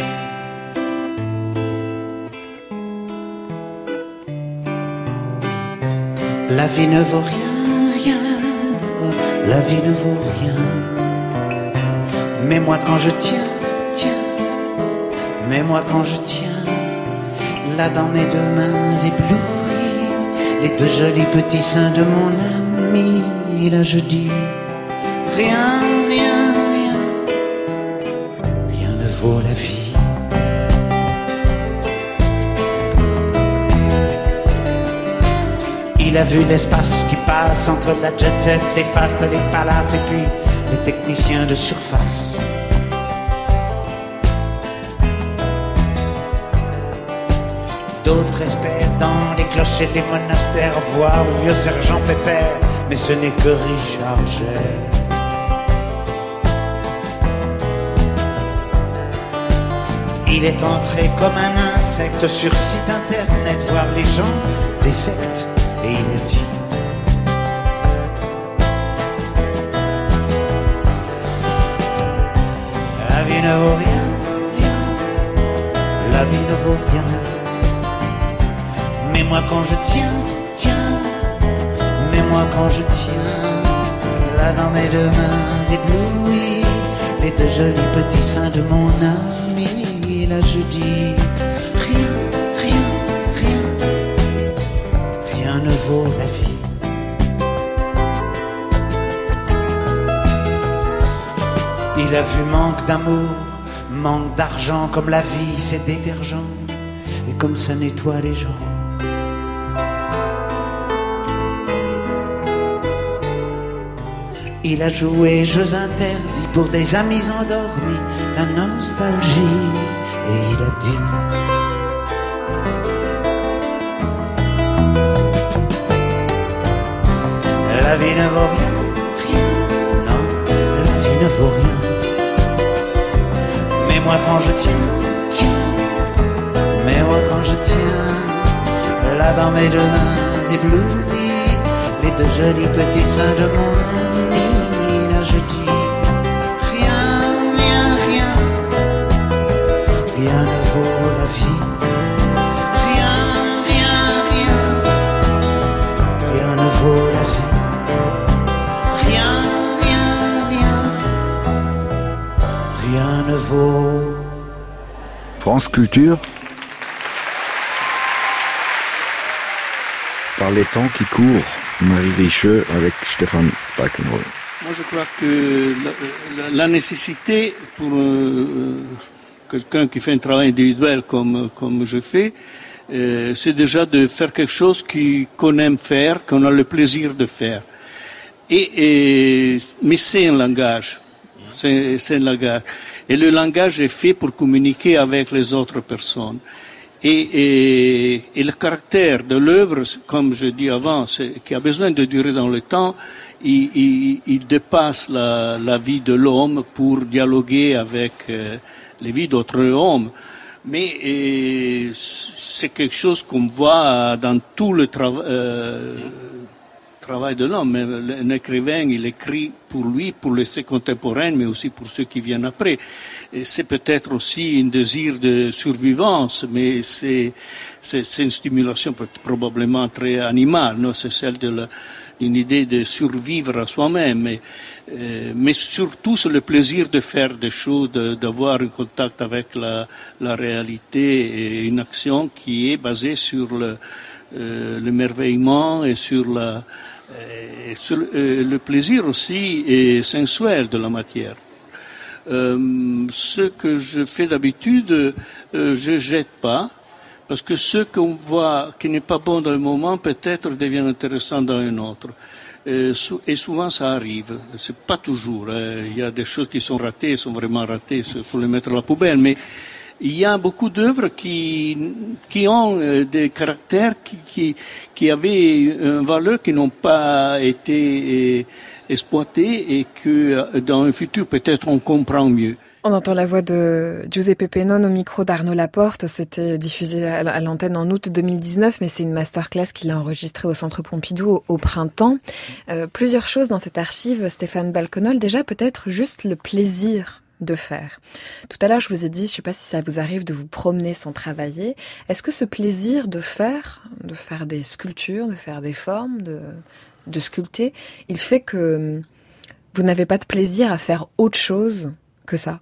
la vie ne vaut rien, rien, la vie ne vaut rien. Mais moi quand je tiens, tiens, mais moi quand je tiens, là dans mes deux mains éblouies, les deux jolis petits seins de mon ami, là je dis: rien, rien, rien, rien ne vaut la vie. Il a vu l'espace qui passe entre la jet set, les fastes, les palaces et puis les techniciens de surface. D'autres espèrent dans les clochers, les monastères voir le vieux sergent Pépère, mais ce n'est que Richard Gere. Il est entré comme un insecte sur site internet, voir les gens, les sectes, et il a dit: la vie ne vaut rien, rien, la vie ne vaut rien. Mais moi quand je tiens, tiens, mais moi quand je tiens, là dans mes deux mains éblouies, les deux jolis petits seins de mon ami, là je dis: rien, rien, rien, rien ne vaut la vie. Il a vu manque d'amour, manque d'argent, comme la vie c'est détergent, et comme ça nettoie les gens. Il a joué jeux interdits pour des amis endormis, la nostalgie, et il a dit: la vie ne vaut rien, rien, non, la vie ne vaut rien. Mais moi quand je tiens, tiens, mais moi quand je tiens, là dans mes deux mains éblouies, les deux jolis petits seins de mon ami, je dis: rien, rien, rien, rien ne vaut la vie. Rien, rien, rien, rien ne vaut la vie. Rien, rien, rien, rien ne vaut. France Culture, par les temps qui courent, Marie Richeux avec Stéphane Balkenhol. Moi, je crois que la, la nécessité pour euh, quelqu'un qui fait un travail individuel comme, comme je fais, euh, c'est déjà de faire quelque chose qui, qu'on aime faire, qu'on a le plaisir de faire. Et, et, mais c'est un langage. C'est, c'est un langage. Et le langage est fait pour communiquer avec les autres personnes. Et, et, et le caractère de l'œuvre, comme je dis avant, c'est, qui a besoin de durer dans le temps, Il, il, il dépasse la, la vie de l'homme pour dialoguer avec euh, les vies d'autres hommes. Mais euh, c'est quelque chose qu'on voit dans tout le trava- euh, travail de l'homme. Un écrivain, il écrit pour lui, pour les ses contemporains, mais aussi pour ceux qui viennent après. Et c'est peut-être aussi un désir de survivance, mais c'est, c'est, c'est une stimulation probablement très animale, non? C'est celle de la une idée de survivre à soi-même, mais, euh, mais surtout c'est le plaisir de faire des choses, de, d'avoir un contact avec la, la réalité et une action qui est basée sur le, euh, l'émerveillement et sur, la, euh, sur euh, le plaisir aussi et sensuel de la matière. Euh, ce que je fais d'habitude, euh, je jette pas. Parce que ce qu'on voit qui n'est pas bon dans un moment, peut-être devient intéressant dans un autre. Et, et souvent, ça arrive. C'est pas toujours. Hein. Il y a des choses qui sont ratées, sont vraiment ratées, il faut les mettre à la poubelle. Mais il y a beaucoup d'œuvres qui, qui ont des caractères qui, qui, qui avaient une valeur qui n'ont pas été exploitées et que dans un futur, peut-être, on comprend mieux. On entend la voix de Giuseppe Penone au micro d'Arnaud Laporte. C'était diffusé à l'antenne en août deux mille dix-neuf, mais c'est une masterclass qu'il a enregistrée au Centre Pompidou au, au printemps. Euh, plusieurs choses dans cette archive, Stéphane Balkenhol. Déjà, peut-être juste le plaisir de faire. Tout à l'heure, je vous ai dit, je ne sais pas si ça vous arrive de vous promener sans travailler. Est-ce que ce plaisir de faire, de faire des sculptures, de faire des formes, de, de sculpter, il fait que vous n'avez pas de plaisir à faire autre chose que ça?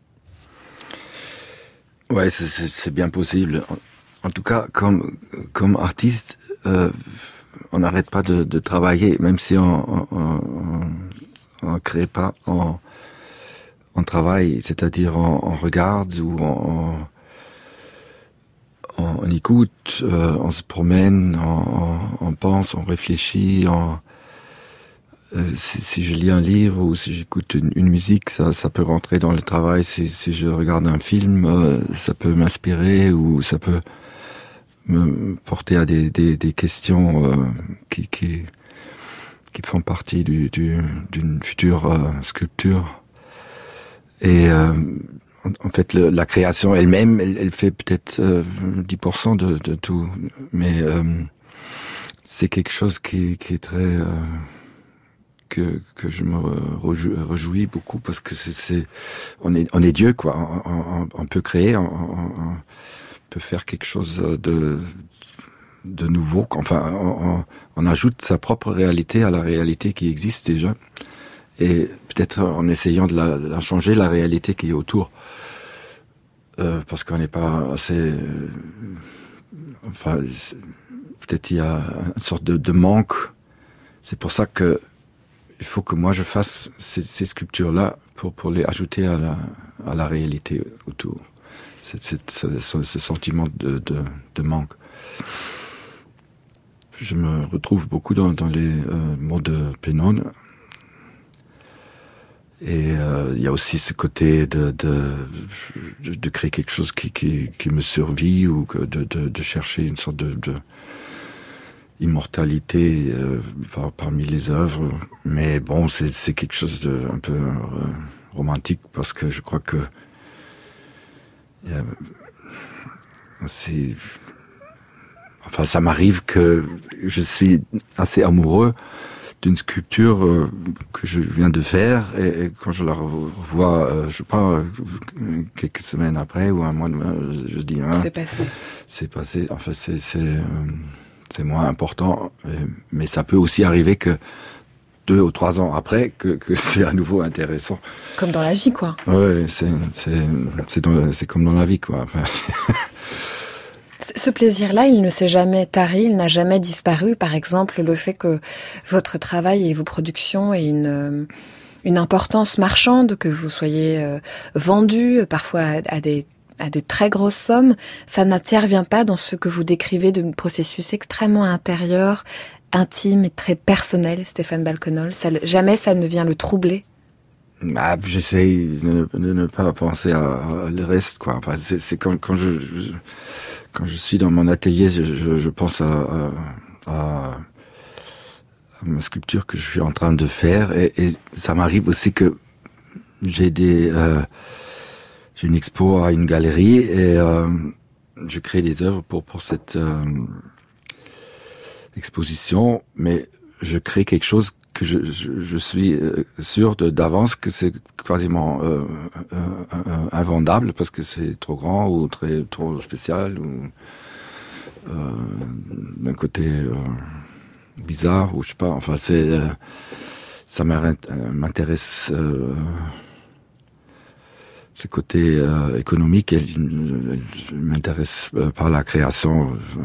Ouais, c'est, c'est, c'est bien possible. En, en tout cas, comme comme artiste, euh, on n'arrête pas de, de travailler, même si on on ne crée pas, on, on travaille, c'est-à-dire on, on regarde ou on, on on écoute, euh, on se promène, on, on, on pense, on réfléchit. On, euh, si, si je lis un livre ou si j'écoute une, une musique, ça, ça peut rentrer dans le travail. Si, si je regarde un film, euh, ça peut m'inspirer ou ça peut me porter à des, des, des questions euh, qui, qui, qui font partie du, du, d'une future euh, sculpture. Et euh, en, en fait, le, la création elle-même, elle, elle fait peut-être euh, dix pour cent de, de tout, mais euh, c'est quelque chose qui, qui est très euh, que que je me rejou, réjouis beaucoup parce que c'est, c'est on est on est Dieu quoi, on, on, on peut créer, on, on, on peut faire quelque chose de de nouveau. Enfin, on, on, on ajoute sa propre réalité à la réalité qui existe déjà. Et peut-être en essayant de la, de la changer, la réalité qui est autour. Euh, parce qu'on n'est pas assez... Euh, enfin, peut-être il y a une sorte de, de manque. C'est pour ça que il faut que moi je fasse ces, ces sculptures-là pour, pour les ajouter à la, à la réalité autour. C'est, c'est, c'est, ce, ce sentiment de, de, de manque. Je me retrouve beaucoup dans, dans les euh, mots de Penone. Et il euh, y a aussi ce côté de, de, de, de créer quelque chose qui, qui, qui me survit ou que de, de, de chercher une sorte de, de immortalité euh, par, parmi les œuvres. Mais bon, c'est, c'est quelque chose de un peu euh, romantique parce que je crois que euh, c'est... Enfin, ça m'arrive que je suis assez amoureux d'une sculpture euh, que je viens de faire et, et quand je la revois, euh, je sais pas, euh, quelques semaines après ou un mois, je, je dis, hein, c'est passé. C'est passé. Enfin, c'est c'est euh, c'est moins important, et, mais ça peut aussi arriver que deux ou trois ans après que que c'est à nouveau intéressant. Comme dans la vie, quoi. Ouais, c'est c'est c'est, dans, c'est comme dans la vie, quoi. Enfin, c'est... Ce plaisir-là, il ne s'est jamais tari, il n'a jamais disparu. Par exemple, le fait que votre travail et vos productions aient une, une importance marchande, que vous soyez euh, vendu parfois à, à, des, à de très grosses sommes, ça n'intervient pas dans ce que vous décrivez d'un processus extrêmement intérieur, intime et très personnel, Stéphane Balquenol. Ça, jamais ça ne vient le troubler? Bah, j'essaye de ne, de ne pas penser à, à le reste, quoi. Enfin, c'est, c'est quand, quand je, je quand je suis dans mon atelier, je, je, je pense à, à, à, à ma sculpture que je suis en train de faire, et, et ça m'arrive aussi que j'ai des, euh, j'ai une expo à une galerie et euh, je crée des œuvres pour pour cette euh, exposition, mais je crée quelque chose que je, je, je suis sûr de, d'avance que c'est quasiment euh, euh, euh, invendable parce que c'est trop grand ou très trop spécial ou euh, d'un côté euh, bizarre ou je sais pas. Enfin, c'est euh, ça m'intéresse. Euh, ce côté euh, économique, elle, elle m'intéresse euh, par la création. Euh,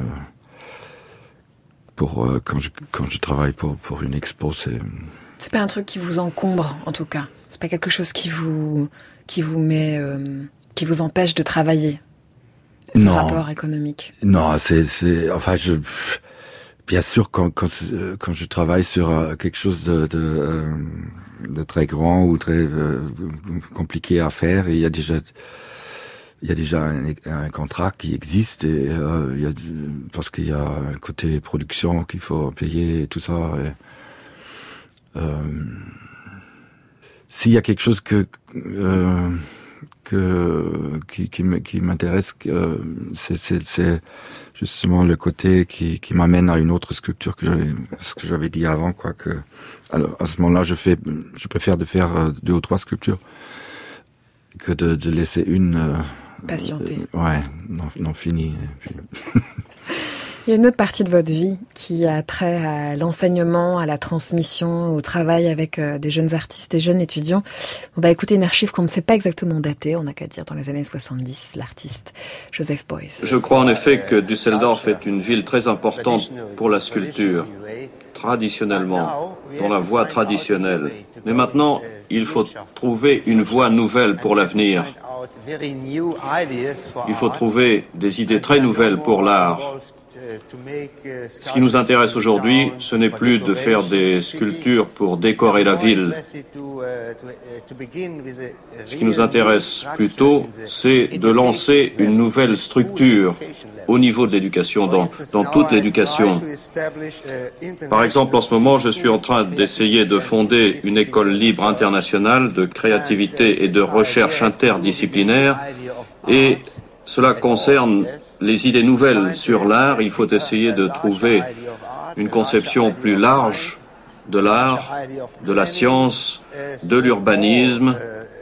Pour, euh, quand, je, quand je travaille pour, pour une expo, c'est... C'est pas un truc qui vous encombre, en tout cas. C'est pas quelque chose qui vous, qui vous met, euh, qui vous empêche de travailler. Ce non. rapport économique. Non, c'est, c'est, enfin, je, bien sûr, quand, quand, quand je travaille sur quelque chose de, de, de très grand ou très euh, compliqué à faire, il y a déjà, il y a déjà un, un contrat qui existe et euh, il y a, parce qu'il y a un côté production qu'il faut payer et tout ça. Et, euh, s'il y a quelque chose que euh, que qui, qui, qui m'intéresse, euh, c'est, c'est, c'est justement le côté qui, qui m'amène à une autre sculpture que j'avais, ce que j'avais dit avant, quoi. Que alors à ce moment-là, je fais, je préfère de faire deux ou trois sculptures que de, de laisser une. Euh, Patienter. Euh, ouais, non, non fini. Puis... Il y a une autre partie de votre vie qui a trait à l'enseignement, à la transmission, au travail avec euh, des jeunes artistes, des jeunes étudiants. On va écouter une archive qu'on ne sait pas exactement datée, on n'a qu'à dire dans les années soixante-dix, l'artiste Joseph Beuys. Je crois en effet que Düsseldorf est une ville très importante pour la sculpture, traditionnellement, dans la voie traditionnelle. Mais maintenant, il faut trouver une voie nouvelle pour l'avenir. Il faut trouver des idées très nouvelles pour l'art. Ce qui nous intéresse aujourd'hui, ce n'est plus de faire des sculptures pour décorer la ville. Ce qui nous intéresse plutôt, c'est de lancer une nouvelle structure au niveau de l'éducation, dans, dans toute l'éducation. Par exemple, en ce moment, je suis en train d'essayer de fonder une école libre internationale de créativité et de recherche interdisciplinaire, et cela concerne les idées nouvelles sur l'art. Il faut essayer de trouver une conception plus large de l'art, de la science, de l'urbanisme,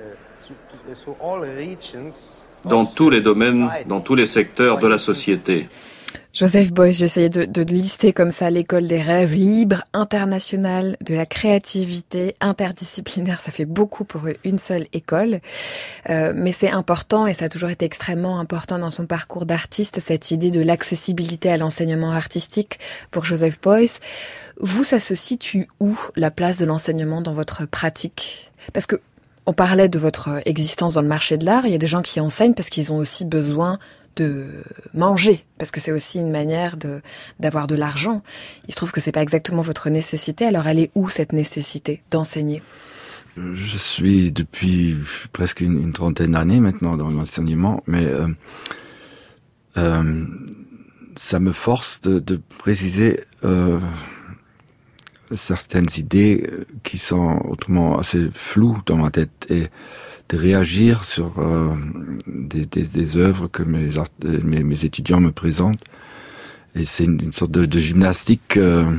dans tous les domaines, dans tous les secteurs de la société. Joseph Beuys, j'essayais de, de lister comme ça l'école des rêves libre, internationale, de la créativité, interdisciplinaire. Ça fait beaucoup pour une seule école. Euh, mais c'est important, et ça a toujours été extrêmement important dans son parcours d'artiste, cette idée de l'accessibilité à l'enseignement artistique pour Joseph Beuys. Vous, ça se situe où, la place de l'enseignement dans votre pratique? Parce que on parlait de votre existence dans le marché de l'art. Il y a des gens qui enseignent parce qu'ils ont aussi besoin de manger, parce que c'est aussi une manière de d'avoir de l'argent. Il se trouve que c'est pas exactement votre nécessité. Alors elle est où, cette nécessité d'enseigner? Je suis depuis presque une, une trentaine d'années maintenant dans l'enseignement, mais euh, euh, ça me force de, de préciser euh, certaines idées qui sont autrement assez floues dans ma tête, et de réagir sur euh, des, des, des œuvres que mes, art, mes, mes étudiants me présentent. Et c'est une, une sorte de, de gymnastique euh,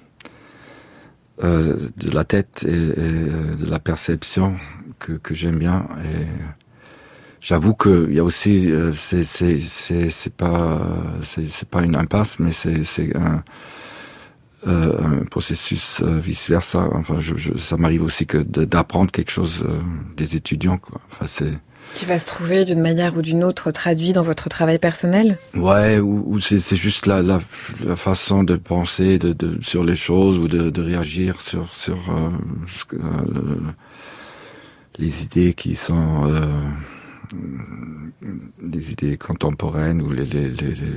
euh, de la tête et, et de la perception que, que j'aime bien. Et j'avoue que il y a aussi, euh, c'est, c'est, c'est, c'est pas, c'est, c'est pas une impasse, mais c'est, c'est un, Euh, un processus euh, vice versa. Enfin, je, je, ça m'arrive aussi que de, d'apprendre quelque chose euh, des étudiants, quoi. Enfin, c'est qui va se trouver d'une manière ou d'une autre traduit dans votre travail personnel. Ouais, ou, ou c'est, c'est juste la, la, la façon de penser de, de, sur les choses, ou de, de réagir sur sur euh, euh, les idées qui sont euh, des idées contemporaines, ou les, les, les, les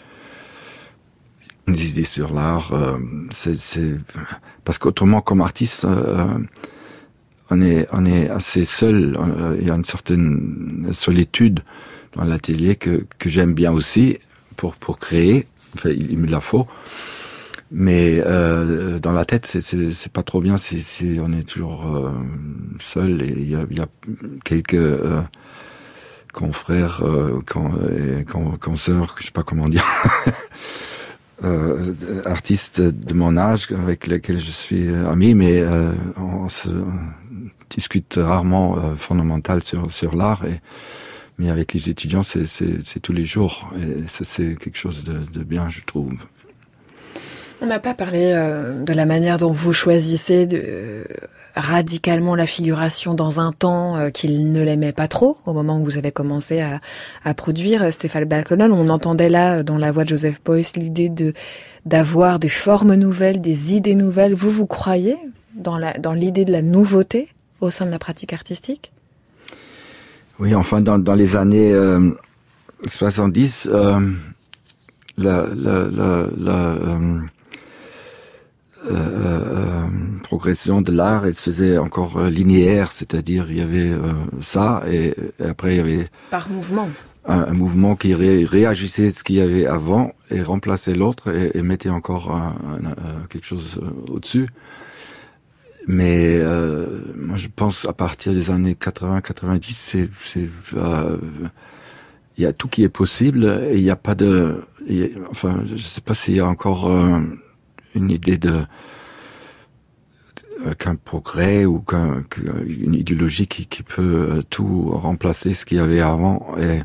des idées sur l'art. Euh, c'est, c'est parce qu'autrement, comme artiste, euh, on est on est assez seul. Euh, il y a une certaine solitude dans l'atelier que que j'aime bien aussi pour pour créer. Enfin, il, il me la faut. Mais euh, dans la tête, c'est c'est c'est pas trop bien si si on est toujours euh, seul. Et il y a il y a quelques euh, confrères, euh, con, euh, con, consoeurs, je sais pas comment dire. Euh, artistes de mon âge avec lesquels je suis ami, mais euh, on se discute rarement euh, fondamental sur sur l'art, et mais avec les étudiants c'est c'est c'est tous les jours, et ça c'est quelque chose de, de bien, je trouve. On n'a pas parlé euh, de la manière dont vous choisissez de euh, radicalement la figuration dans un temps euh, qu'il ne l'aimait pas trop, au moment où vous avez commencé à, à produire euh, Stéphane Baconnol. On entendait là, dans la voix de Joseph Beuys, l'idée de d'avoir des formes nouvelles, des idées nouvelles. Vous, vous croyez dans, la, dans l'idée de la nouveauté au sein de la pratique artistique? Oui, enfin, dans, dans les années euh, soixante-dix, euh, la... la, la, la euh, Euh, euh, progression de l'art, elle se faisait encore euh, linéaire, c'est-à-dire il y avait euh, ça, et, et après il y avait par mouvement un, un mouvement qui ré, réagissait ce qu'il y avait avant et remplaçait l'autre, et, et mettait encore un, un, un, quelque chose euh, au-dessus. Mais euh, moi je pense à partir des années quatre-vingts quatre-vingt-dix, c'est c'est euh, il y a tout qui est possible, et il n'y a pas de il y a, enfin je sais pas s'il y a encore euh, une idée de, de qu'un progrès ou qu'un, qu'une idéologie qui, qui peut tout remplacer ce qu'il y avait avant. Et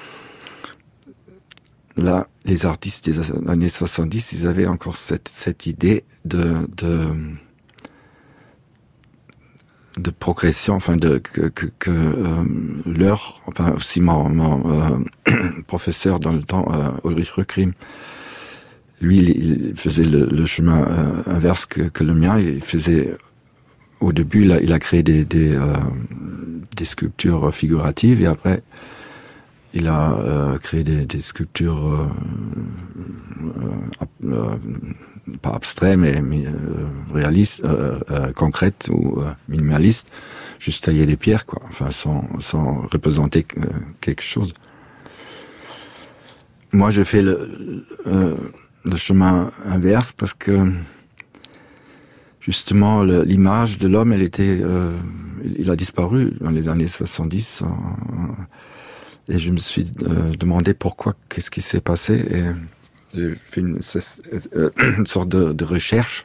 là, les artistes des années soixante-dix, ils avaient encore cette, cette idée de, de, de progression, enfin de que, que, que euh, leur, enfin aussi mon, mon euh, professeur dans le temps, euh, Ulrich Rückrim, lui, il faisait le, le chemin euh, inverse que, que le mien. Il faisait au début, il a, il a créé des, des, euh, des sculptures figuratives et après, il a euh, créé des, des sculptures euh, euh, euh, pas abstraites, mais, mais euh, réalistes, euh, euh, concrètes ou euh, minimalistes, juste tailler des pierres, quoi. Enfin, sans, sans représenter euh, quelque chose. Moi, je fais le, euh, le chemin inverse parce que justement, le, l'image de l'homme, elle était, euh, il a disparu dans les années soixante-dix. Euh, et je me suis euh, demandé pourquoi, qu'est-ce qui s'est passé. Et j'ai fait une, euh, une sorte de, de recherche.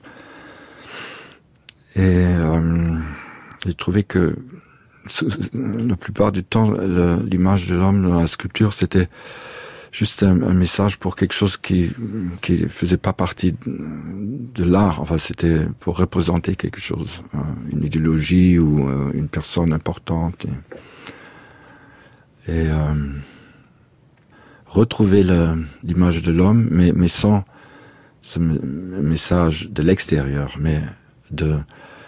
Et euh, j'ai trouvé que la plupart du temps, le, l'image de l'homme dans la sculpture, c'était juste un, un message pour quelque chose qui qui faisait pas partie de l'art. Enfin, c'était pour représenter quelque chose, hein, une idéologie ou euh, une personne importante. Et, et euh, retrouver le, l'image de l'homme, mais mais sans ce message de l'extérieur, mais de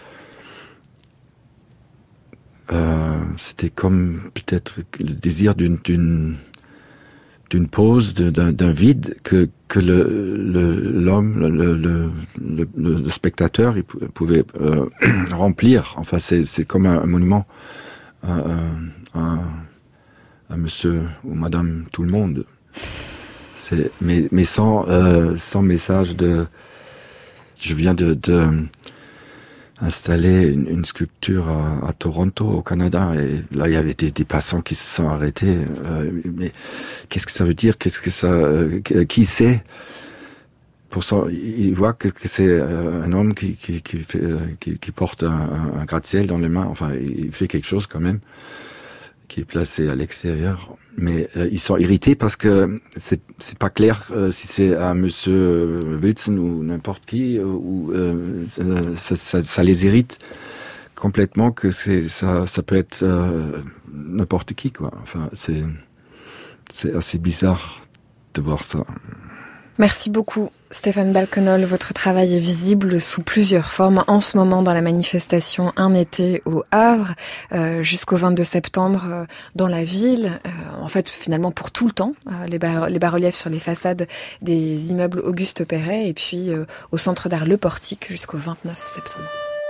euh, c'était comme peut-être le désir d'une d'une d'une pause, de, d'un, d'un vide que que le, le l'homme, le, le, le, le spectateur, il pouvait euh, remplir. Enfin, c'est c'est comme un, un monument à, à, à Monsieur ou Madame tout le monde. C'est mais mais sans euh, sans message de. Je viens de, de installer une, une sculpture à, à Toronto, au Canada, et là il y avait des, des passants qui se sont arrêtés. Euh, mais qu'est-ce que ça veut dire? Qu'est-ce que ça? Euh, qui c'est? Pour ça, il voit que, que c'est euh, un homme qui qui qui, fait, euh, qui, qui porte un, un, un gratte-ciel dans les mains. Enfin, il fait quelque chose quand même qui est placé à l'extérieur. Mais euh, ils sont irrités parce que c'est c'est pas clair euh, si c'est à Monsieur Wilson ou n'importe qui euh, ou euh, ça, ça, ça les irrite complètement que c'est ça ça peut être euh, n'importe qui, quoi. Enfin, c'est c'est assez bizarre de voir ça. Merci beaucoup Stéphane Balquenol. Votre travail est visible sous plusieurs formes en ce moment dans la manifestation Un été au Havre, euh, jusqu'au vingt-deux septembre euh, dans la ville. Euh, en fait, finalement pour tout le temps, euh, les, bar- les bas-reliefs sur les façades des immeubles Auguste Perret et puis euh, au Centre d'art Le Portique jusqu'au vingt-neuf septembre.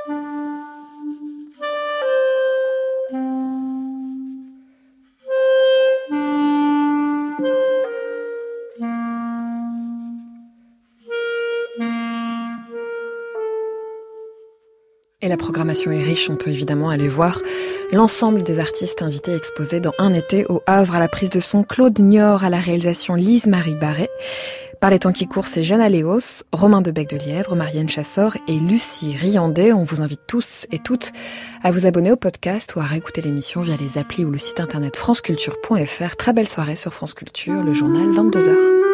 Et la programmation est riche, on peut évidemment aller voir l'ensemble des artistes invités exposés dans Un été au Havre, à la prise de son Claude Niort, à la réalisation Lise-Marie Barret. Par les temps qui courent, c'est Jeanne Aléos, Romain de Bec-de-Lièvre, Marianne Chassor et Lucie Riandet. On vous invite tous et toutes à vous abonner au podcast ou à réécouter l'émission via les applis ou le site internet franceculture point f r. Très belle soirée sur France Culture, le journal vingt-deux heures.